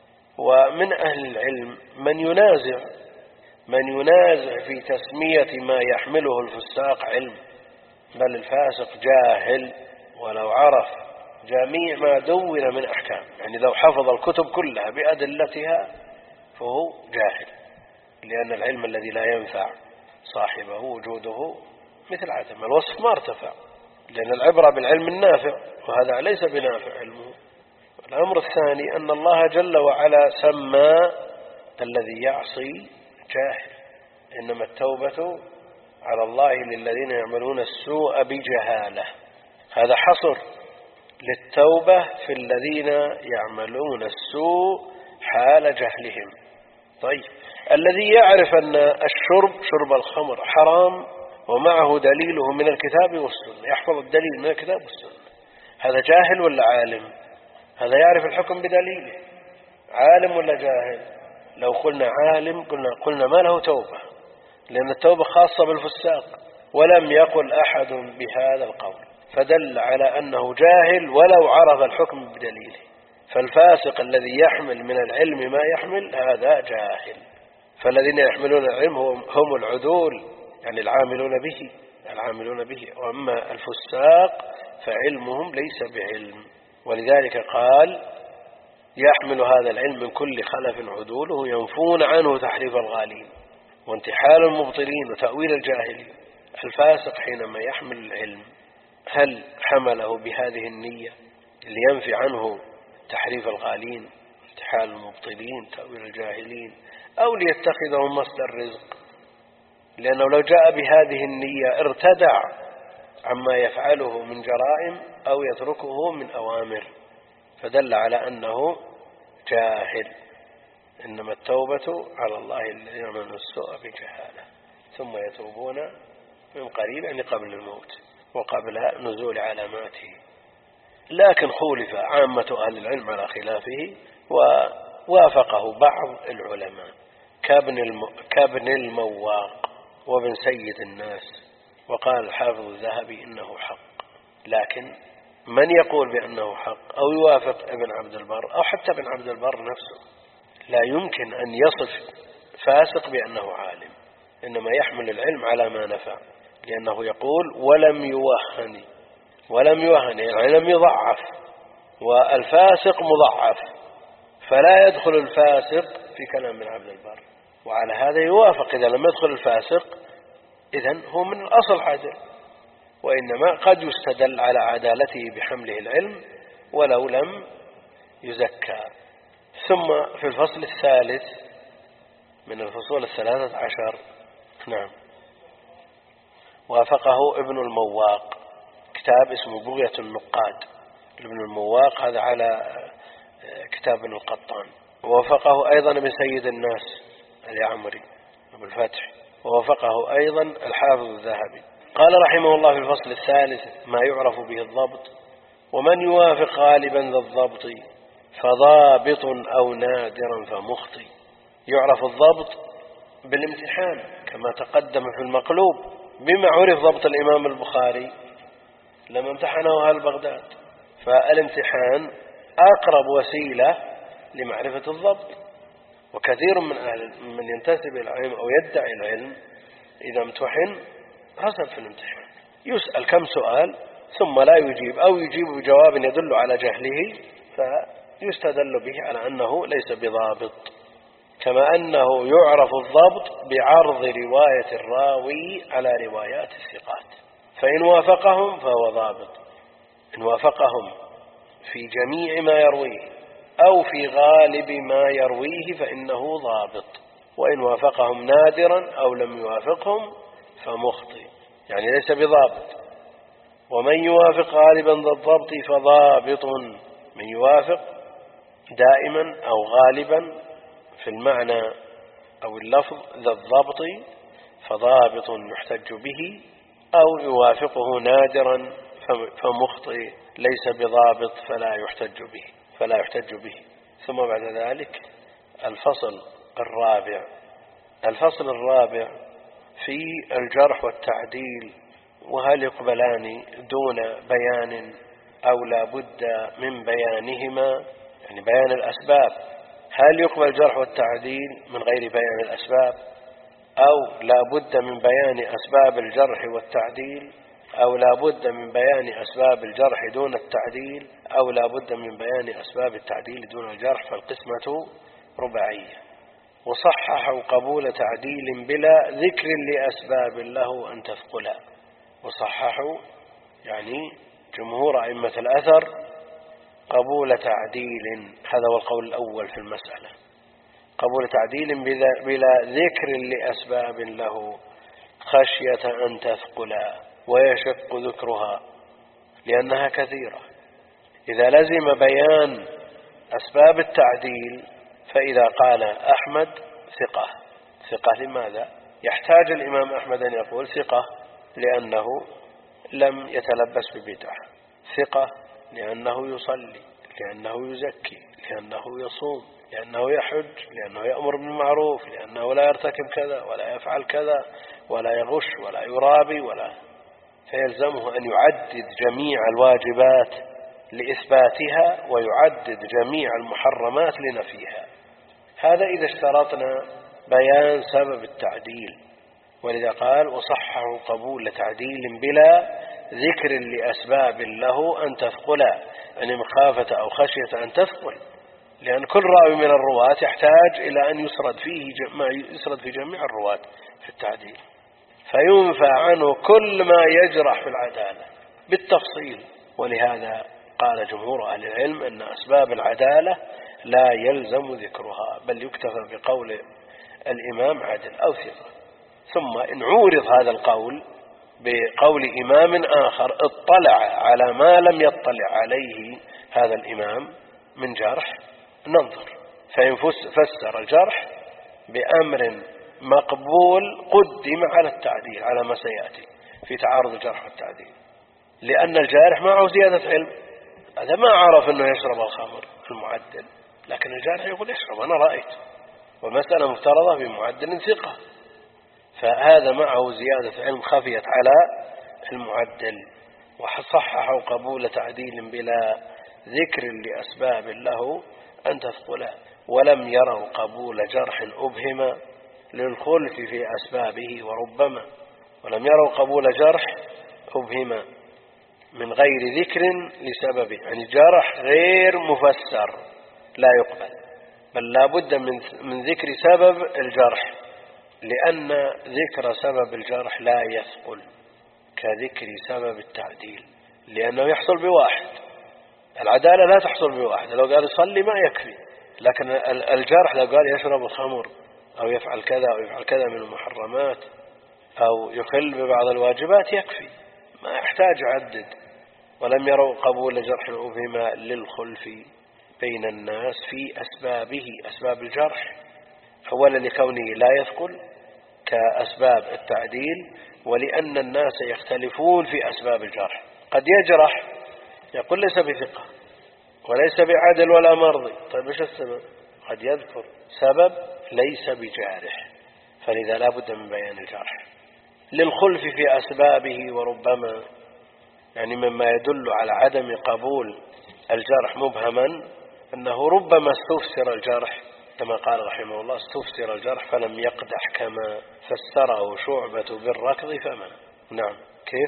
ومن أهل العلم من ينازع من ينازع في تسمية ما يحمله الفساق علم، بل الفاسق جاهل ولو عرف جميع ما دون من أحكام، يعني لو حفظ الكتب كلها بأدلتها فهو جاهل، لأن العلم الذي لا ينفع صاحبه وجوده مثل عدم الوصف ما ارتفع، لأن العبرة بالعلم النافع، وهذا ليس بنافع علمه. الأمر الثاني أن الله جل وعلا سمى الذي يعصي جاهل، إنما التوبة على الله للذين يعملون السوء بجهالة. هذا حصر للتوبة في الذين يعملون السوء حال جهلهم. طيب، الذي يعرف أن الشرب شرب الخمر حرام ومعه دليله من الكتاب والسنة، يحفظ الدليل من الكتاب والسنة، هذا جاهل ولا عالم؟ هذا يعرف الحكم بدليله، عالم ولا جاهل؟ لو قلنا عالم قلنا, قلنا ما له توبة، لأن التوبة خاصة بالفساق، ولم يقل أحد بهذا القول، فدل على أنه جاهل ولو عرف الحكم بدليله. فالفاسق الذي يحمل من العلم ما يحمل هذا جاهل، فالذين يحملون العلم هم العدول، يعني العاملون به العاملون به وأما الفساق فعلمهم ليس بعلم. ولذلك قال يحمل هذا العلم من كل خلف عدوله ينفون عنه تحريف الغالين وانتحال المبطلين وتأويل الجاهلين. الفاسق حينما يحمل العلم هل حمله بهذه النية اللي ينفي عنه تحريف الغالين انتحال المبطلين تأويل الجاهلين، أو ليتخذه مصدر رزق؟ لأنه لو جاء بهذه النية ارتدع عما يفعله من جرائم أو يتركه من أوامر، فدل على أنه جاهل. إنما التوبة على الله الذين يعملون السوء بجهالة ثم يتوبون من قريب، يعني قبل الموت وقبل نزول علاماته. لكن خولف عامة أهل العلم على خلافه، ووافقه بعض العلماء كابن, الم... كابن المواق وابن سيد الناس، وقال الحافظ الذهبي إنه حق. لكن من يقول بأنه حق أو يوافق ابن عبد البر أو حتى ابن عبد البر نفسه لا يمكن أن يصف فاسق بأنه عالم، إنما يحمل العلم على ما نفع، لأنه يقول ولم يوهن ولم يوهن يعني لم يضعف، والفاسق مضعف، فلا يدخل الفاسق في كلام ابن عبد البر. وعلى هذا يوافق، إذا لم يدخل الفاسق إذن هو من الأصل عادل، وإنما قد يستدل على عدالته بحمله العلم ولو لم يزكى. ثم في الفصل الثالث من الفصول الثلاثة عشر نعم وافقه ابن المواق، كتاب اسمه بغية النقاد. ابن المواق هذا على كتاب ابن القطان. ووافقه أيضا ابن سيد الناس اليعمري أبو الفتح، ووافقه أيضا الحافظ الذهبي. قال رحمه الله في الفصل الثالث ما يعرف به الضبط: ومن يوافق غالبا ذا الضبط فضابط أو نادرا فمخطي. يعرف الضبط بالامتحان كما تقدم في المقلوب. بما عرف ضبط الإمام البخاري لما امتحنه أهل بغداد، فالامتحان أقرب وسيلة لمعرفة الضبط. وكثير من أهل من ينتسب إلى العلم أو يدعي العلم إذا امتحن رسب في الامتحان، يسأل كم سؤال ثم لا يجيب أو يجيب بجواب يدل على جهله فيستدل به على أنه ليس بضابط. كما أنه يعرف الضبط بعرض رواية الراوي على روايات الثقات، فإن وافقهم فهو ضابط، إن وافقهم في جميع ما يرويه أو في غالب ما يرويه فإنه ضابط، وإن وافقهم نادرا أو لم يوافقهم فمخطئ، يعني ليس بضابط. ومن يوافق غالبا ذا الضبط فضابط، من يوافق دائما أو غالبا في المعنى أو اللفظ ذا الضبط فضابط يحتج به، أو يوافقه نادرا فمخطئ ليس بضابط فلا يحتج به فلا يحتج به. ثم بعد ذلك الفصل الرابع. الفصل الرابع في الجرح والتعديل، وهل يقبلان دون بيان أو لا بد من بيانهما، يعني بيان الأسباب. هل يقبل الجرح والتعديل من غير بيان الأسباب، أو لا بد من بيان أسباب الجرح والتعديل، أو لا بد من بيان أسباب الجرح دون التعديل، أو لا بد من بيان أسباب التعديل دون الجرح؟ فالقسمة رباعية. وصححوا قبول تعديل بلا ذكر لأسباب له أن تثقلا. وصححوا يعني جمهور أئمة الأثر قبول تعديل، هذا هو القول الأول في المسألة، قبول تعديل بلا ذكر لأسباب له خشية أن تثقلا ويشق ذكرها لأنها كثيرة. إذا لزم بيان أسباب التعديل فإذا قال أحمد ثقة، ثقة لماذا؟ يحتاج الإمام أحمد أن يقول ثقة لأنه لم يتلبس ببدعة، ثقة لأنه يصلي، لأنه يزكي، لأنه يصوم، لأنه يحج، لأنه يأمر بالمعروف، لأنه لا يرتكب كذا ولا يفعل كذا ولا يغش ولا يرابي ولا، فيلزمه أن يعدد جميع الواجبات لإثباتها ويعدد جميع المحرمات لنفيها. هذا إذا اشترطنا بيان سبب التعديل. ولذا قال وصححوا قبول تعديل بلا ذكر لأسباب له أن تثقلا، يعني مخافة أو خشية أن تثقل، لأن كل راوي من الرواة يحتاج إلى أن يسرد فيه ما يسرد في جميع الرواة في التعديل، فينفى عنه كل ما يجرح في العدالة بالتفصيل. ولهذا قال جمهور أهل العلم أن أسباب العدالة لا يلزم ذكرها، بل يكتفى بقول الإمام عدل أو ثقة. ثم إن عورض هذا القول بقول إمام آخر اطلع على ما لم يطلع عليه هذا الإمام من جرح ننظر، فإن فسر الجرح بأمر مقبول قدم على التعديل على ما سيأتي في تعارض الجرح والتعديل، لأن الجارح معه زيادة علم، هذا ما عرف أنه يشرب الخمر المعدل، لكن الجارح يقول يشرب أنا رأيت، ومسألة مفترضة بمعدل ثقة، فهذا معه زيادة علم خفيت على المعدل. وصححوا قبول تعديل بلا ذكر لأسباب له أن تثقلا، ولم يروا قبول جرح أبهم للخلف في أسبابه وربما، ولم يروا قبول جرح أبهم من غير ذكر لسببه، يعني جرح غير مفسر لا يقبل، بل لا بد من من ذكر سبب الجرح، لأن ذكر سبب الجرح لا يثقل كذكر سبب التعديل، لأنه يحصل بواحد، العدالة لا تحصل بواحد، لو قال يصلي ما يكفي، لكن الجرح لو قال يشرب الخمر أو يفعل كذا أو يفعل كذا من المحرمات أو يخل ببعض الواجبات يكفي، ما يحتاج يعدد. ولم يروا قبول جرح أبهم للخلف بين الناس في أسبابه، أسباب الجرح، أولا لكونه لا يثقل كأسباب التعديل، ولأن الناس يختلفون في أسباب الجرح، قد يجرح يقول ليس بثقة وليس بعدل ولا مرضي، طيب ايش السبب؟ قد يذكر سبب ليس بجارح، فلذا لا بد من بيان الجرح. للخلف في أسبابه وربما، يعني مما يدل على عدم قبول الجرح مبهما أنه ربما استفسر الجرح كما قال رحمه الله استفسر الجرح فلم يقدح كما فسره شعبة بالركض فما. نعم. كيف؟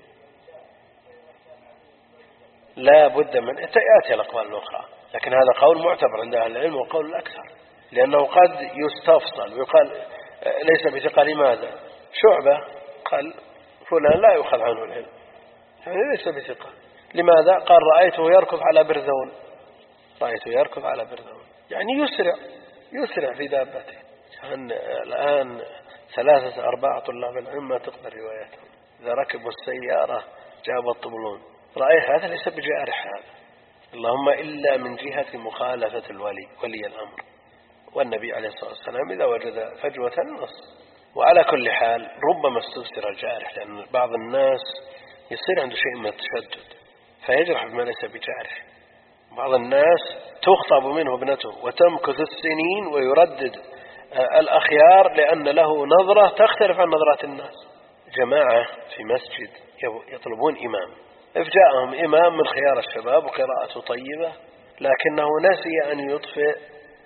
لا بد من يأتي الأقوال الأخرى، لكن هذا قول معتبر عند أهل العلم وقول الأكثر، لأنه قد يستفصل ويقال ليس بثقة. لماذا؟ شعبة قال فلان لا يؤخذ عنه العلم، يعني ليس بثقة. لماذا؟ قال رأيته يركض على برذون، رأيته يركض على برذون، يعني يسرع يسرع في دابته. الآن ثلاثة أرباع طلاب العلم ما تقبل رواياتهم، إذا ركبوا السيارة جاب الطبلون. رأي هذا ليس بجارح هذا، اللهم إلا من جهة مخالفة الولي ولي الأمر، والنبي عليه الصلاة والسلام إذا وجد فجوة النص. وعلى كل حال ربما استفسر الجارح، لأن بعض الناس يصير عنده شيء من التشدد فيجرح بما ليس بجارح. بعض الناس تخطب منه ابنته وتمكث السنين ويردد الأخيار لأن له نظرة تختلف عن نظرات الناس. جماعة في مسجد يطلبون إمام، إفجاءهم إمام من خيار الشباب وقراءته طيبة، لكنه نسي أن يطفئ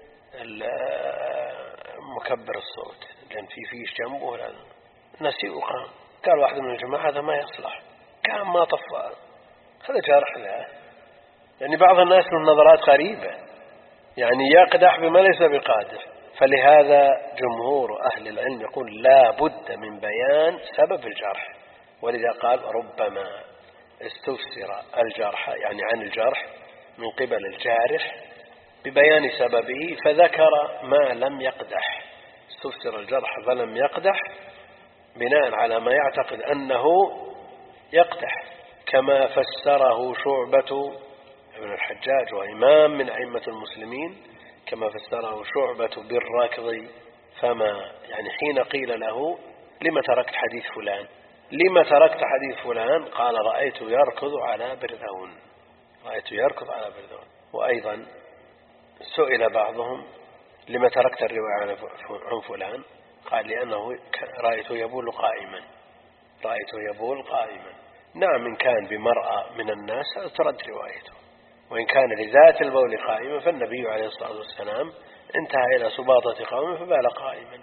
مكبر الصوت لأن في فيش جنبه، نسي وقام. قال واحد من الجماعة هذا ما يصلح، كان ما طفأ، هذا جارح له. يعني بعض الناس من نظرات غريبة، يعني يقدح بما ليس بقادر. فلهذا جمهور أهل العلم يقول لا بد من بيان سبب الجرح، ولذا قال ربما استفسر الجرح يعني عن الجرح من قبل الجارح ببيان سببه فذكر ما لم يقدح. استفسر الجرح فلم يقدح بناء على ما يعتقد أنه يقدح، كما فسره شعبة ابن الحجاج وإمام من أئمة المسلمين، كما فسره شعبة بالركض فما. يعني حين قيل له لما تركت حديث فلان، لما تركت حديث فلان، قال رأيت يركض على برذون، رأيت يركض على برذون. وأيضا سئل بعضهم لما تركت الرواية عن فلان، قال لأنه رأيت يبول قائما، رأيت يبول قائما. نعم إن كان بمرأة من الناس ترد روايته، وإن كان لذات البول قائما فالنبي عليه الصلاة والسلام انتهى إلى سباطة قوم فبال قائما.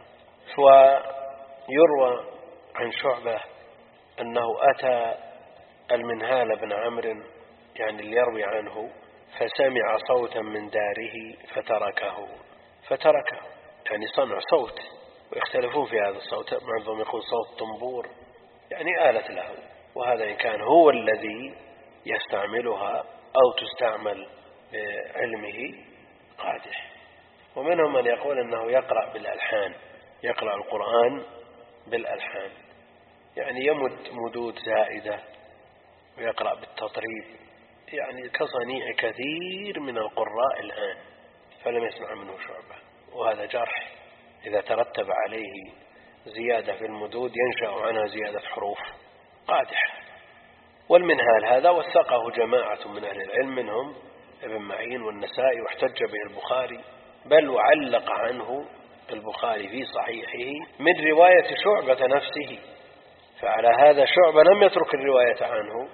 ويروى عن شعبة أنه أتى المنهال بن عمرو يعني اللي يروي عنه فسمع صوتا من داره فتركه فتركه يعني صنع صوت، ويختلفون في هذا الصوت، بعضهم يقول صوت طنبور يعني آلة له، وهذا إن كان هو الذي يستعملها أو تستعمل بعلمه قادح. ومنهم من يقول أنه يقرأ بالألحان، يقرأ القرآن بالألحان، يعني يمد مدود زائدة ويقرأ بالتطريب، يعني كصنيع كثير من القراء الآن، فلم يسمع منه شعبة. وهذا جرح إذا ترتب عليه زيادة في المدود ينشأ عنها زيادة حروف قادحة. والمنهال هذا وثقه جماعة من أهل العلم منهم ابن معين والنسائي، واحتج به البخاري، بل وعلق عنه البخاري في صحيحه من رواية شعبة نفسه، فعلى هذا شعبة لم يترك الرواية عنه.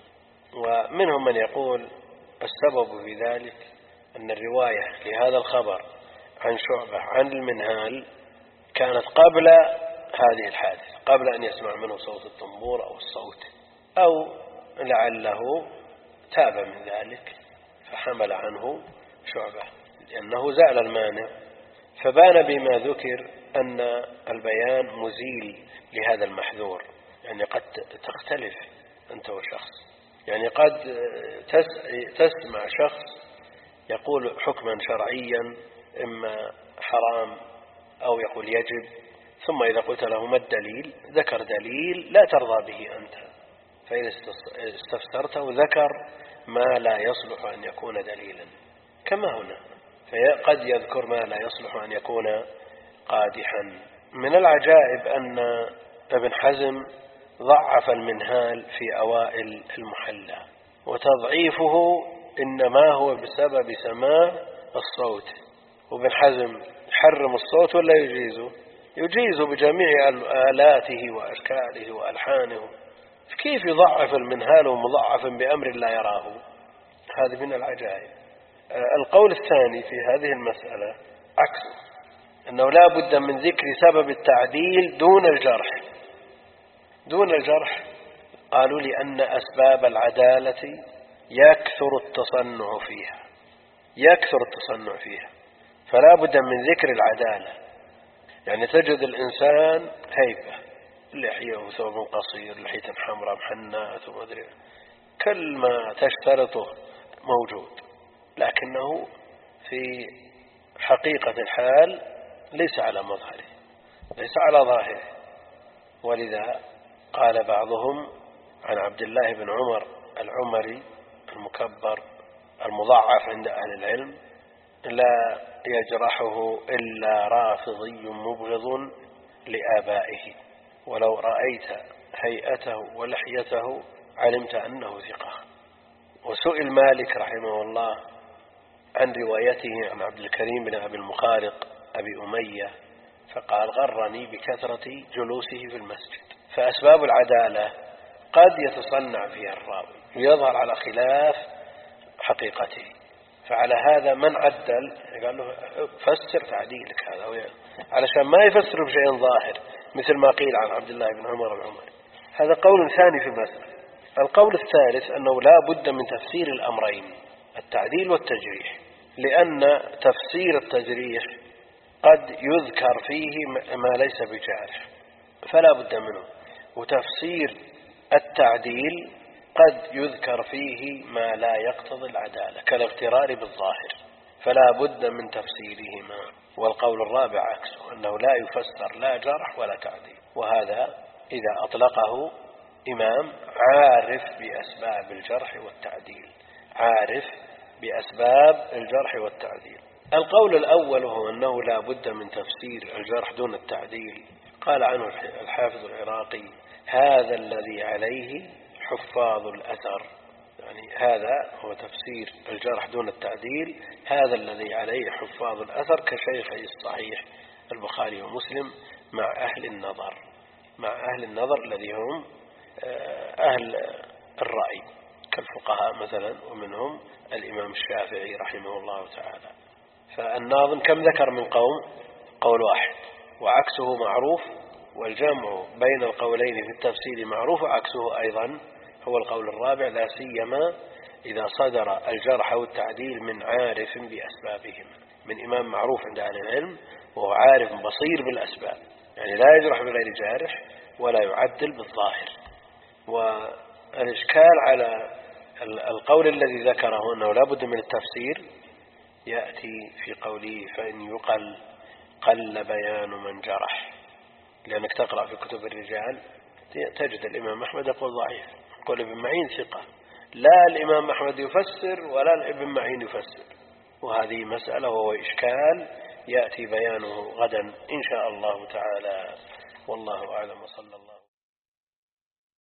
ومنهم من يقول السبب في ذلك أن الرواية لهذا الخبر عن شعبة عن المنهال كانت قبل هذه الحادثة، قبل أن يسمع منه صوت الطنبور أو الصوت، أو لعله تاب من ذلك فحمل عنه شعبة لأنه زال المانع. فبان بما ذكر أن البيان مزيل لهذا المحذور، يعني قد تختلف أنت وشخص، يعني قد تسمع شخص يقول حكما شرعيا إما حرام أو يقول يجب، ثم إذا قلت له ما الدليل ذكر دليل لا ترضى به أنت، فإذا استفسرته ذكر ما لا يصلح أن يكون دليلا كما هنا، فقد يذكر ما لا يصلح أن يكون قادحا. من العجائب أن ابن حزم ضعف المنهال في أوائل المحلى، وتضعيفه إنما هو بسبب سماع الصوت. وابن حزم يحرم الصوت ولا يجيزه؟ يجيزه بجميع آلاته وأشكاله وألحانه، كيف يضعف المنهال مضعفا بأمر لا يراه؟ هذه من العجائب. القول الثاني في هذه المسألة عكسه، أنه لا بد من ذكر سبب التعديل دون الجرح. دون الجرح قالوا لأن أسباب العدالة يكثر التصنع فيها يكثر التصنع فيها فلا بد من ذكر العدالة. يعني تجد الإنسان هيبة، لحية ثوب قصير، لحية حمراء محناة ومدري، كل ما تشترطه موجود، لكنه في حقيقة الحال ليس على مظهره، ليس على ظاهره. ولذا قال بعضهم عن عبد الله بن عمر العمري المكبر المضاعف عند أهل العلم: لا يجرحه إلا رافضي مبغض لآبائه، ولو رأيت هيئته ولحيته علمت أنه ثقة. وسئل مالك رحمه الله عن روايته عن عبد الكريم بن أبي المخارق أبي أمية، فقال: غرني بكثرة جلوسه في المسجد. فأسباب العدالة قد يتصنع فيها الراوي ويظهر على خلاف حقيقته، فعلى هذا من عدل قال له فسر تعديلك هذا، علشان ما يفسر بشيء ظاهر مثل ما قيل عن عبد الله بن عمر العمري. هذا قول ثاني في المسألة. القول الثالث أنه لا بد من تفسير الأمرين، التعديل والتجريح، لأن تفسير التجريح قد يذكر فيه ما ليس بجارح فلا بد منه، وتفسير التعديل قد يذكر فيه ما لا يقتضي العدالة كالاغترار بالظاهر، فلا بد من تفسيرهما. والقول الرابع عكسه، أنه لا يفسر لا جرح ولا تعديل، وهذا إذا أطلقه إمام عارف بأسباب الجرح والتعديل عارف بأسباب الجرح والتعديل. القول الأول هو أنه لا بد من تفسير الجرح دون التعديل. قال عنه الحافظ العراقي: هذا الذي عليه حفاظ الأثر، يعني هذا هو تفسير الجرح دون التعديل، هذا الذي عليه حفاظ الأثر كشيخي الصحيح البخاري ومسلم مع أهل النظر مع أهل النظر الذي هم أهل الرأي كالفقهاء مثلا، ومنهم الإمام الشافعي رحمه الله تعالى. فالناظم كم ذكر من قوم؟ قول واحد، وعكسه معروف، والجمع بين القولين في التفسير معروف، وعكسه أيضا هو القول الرابع، لا سيما إذا صدر الجرح والتعديل من عارف بأسبابهم، من إمام معروف عند أهل العلم وهو عارف بصير بالأسباب، يعني لا يجرح بغير جارح ولا يعدل بالظاهر. والإشكال على القول الذي ذكره أنه لا بد من التفسير يأتي في قوله: فإن يقل قل بيان من جرح. لأنك تقرأ في كتب الرجال تجد الإمام أحمد يقول ضعيف، يقول ابن معين ثقة، لا الإمام أحمد يفسر ولا ابن معين يفسر، وهذه مسألة وهو إشكال يأتي بيانه غدا إن شاء الله تعالى، والله أعلم. وصلى الله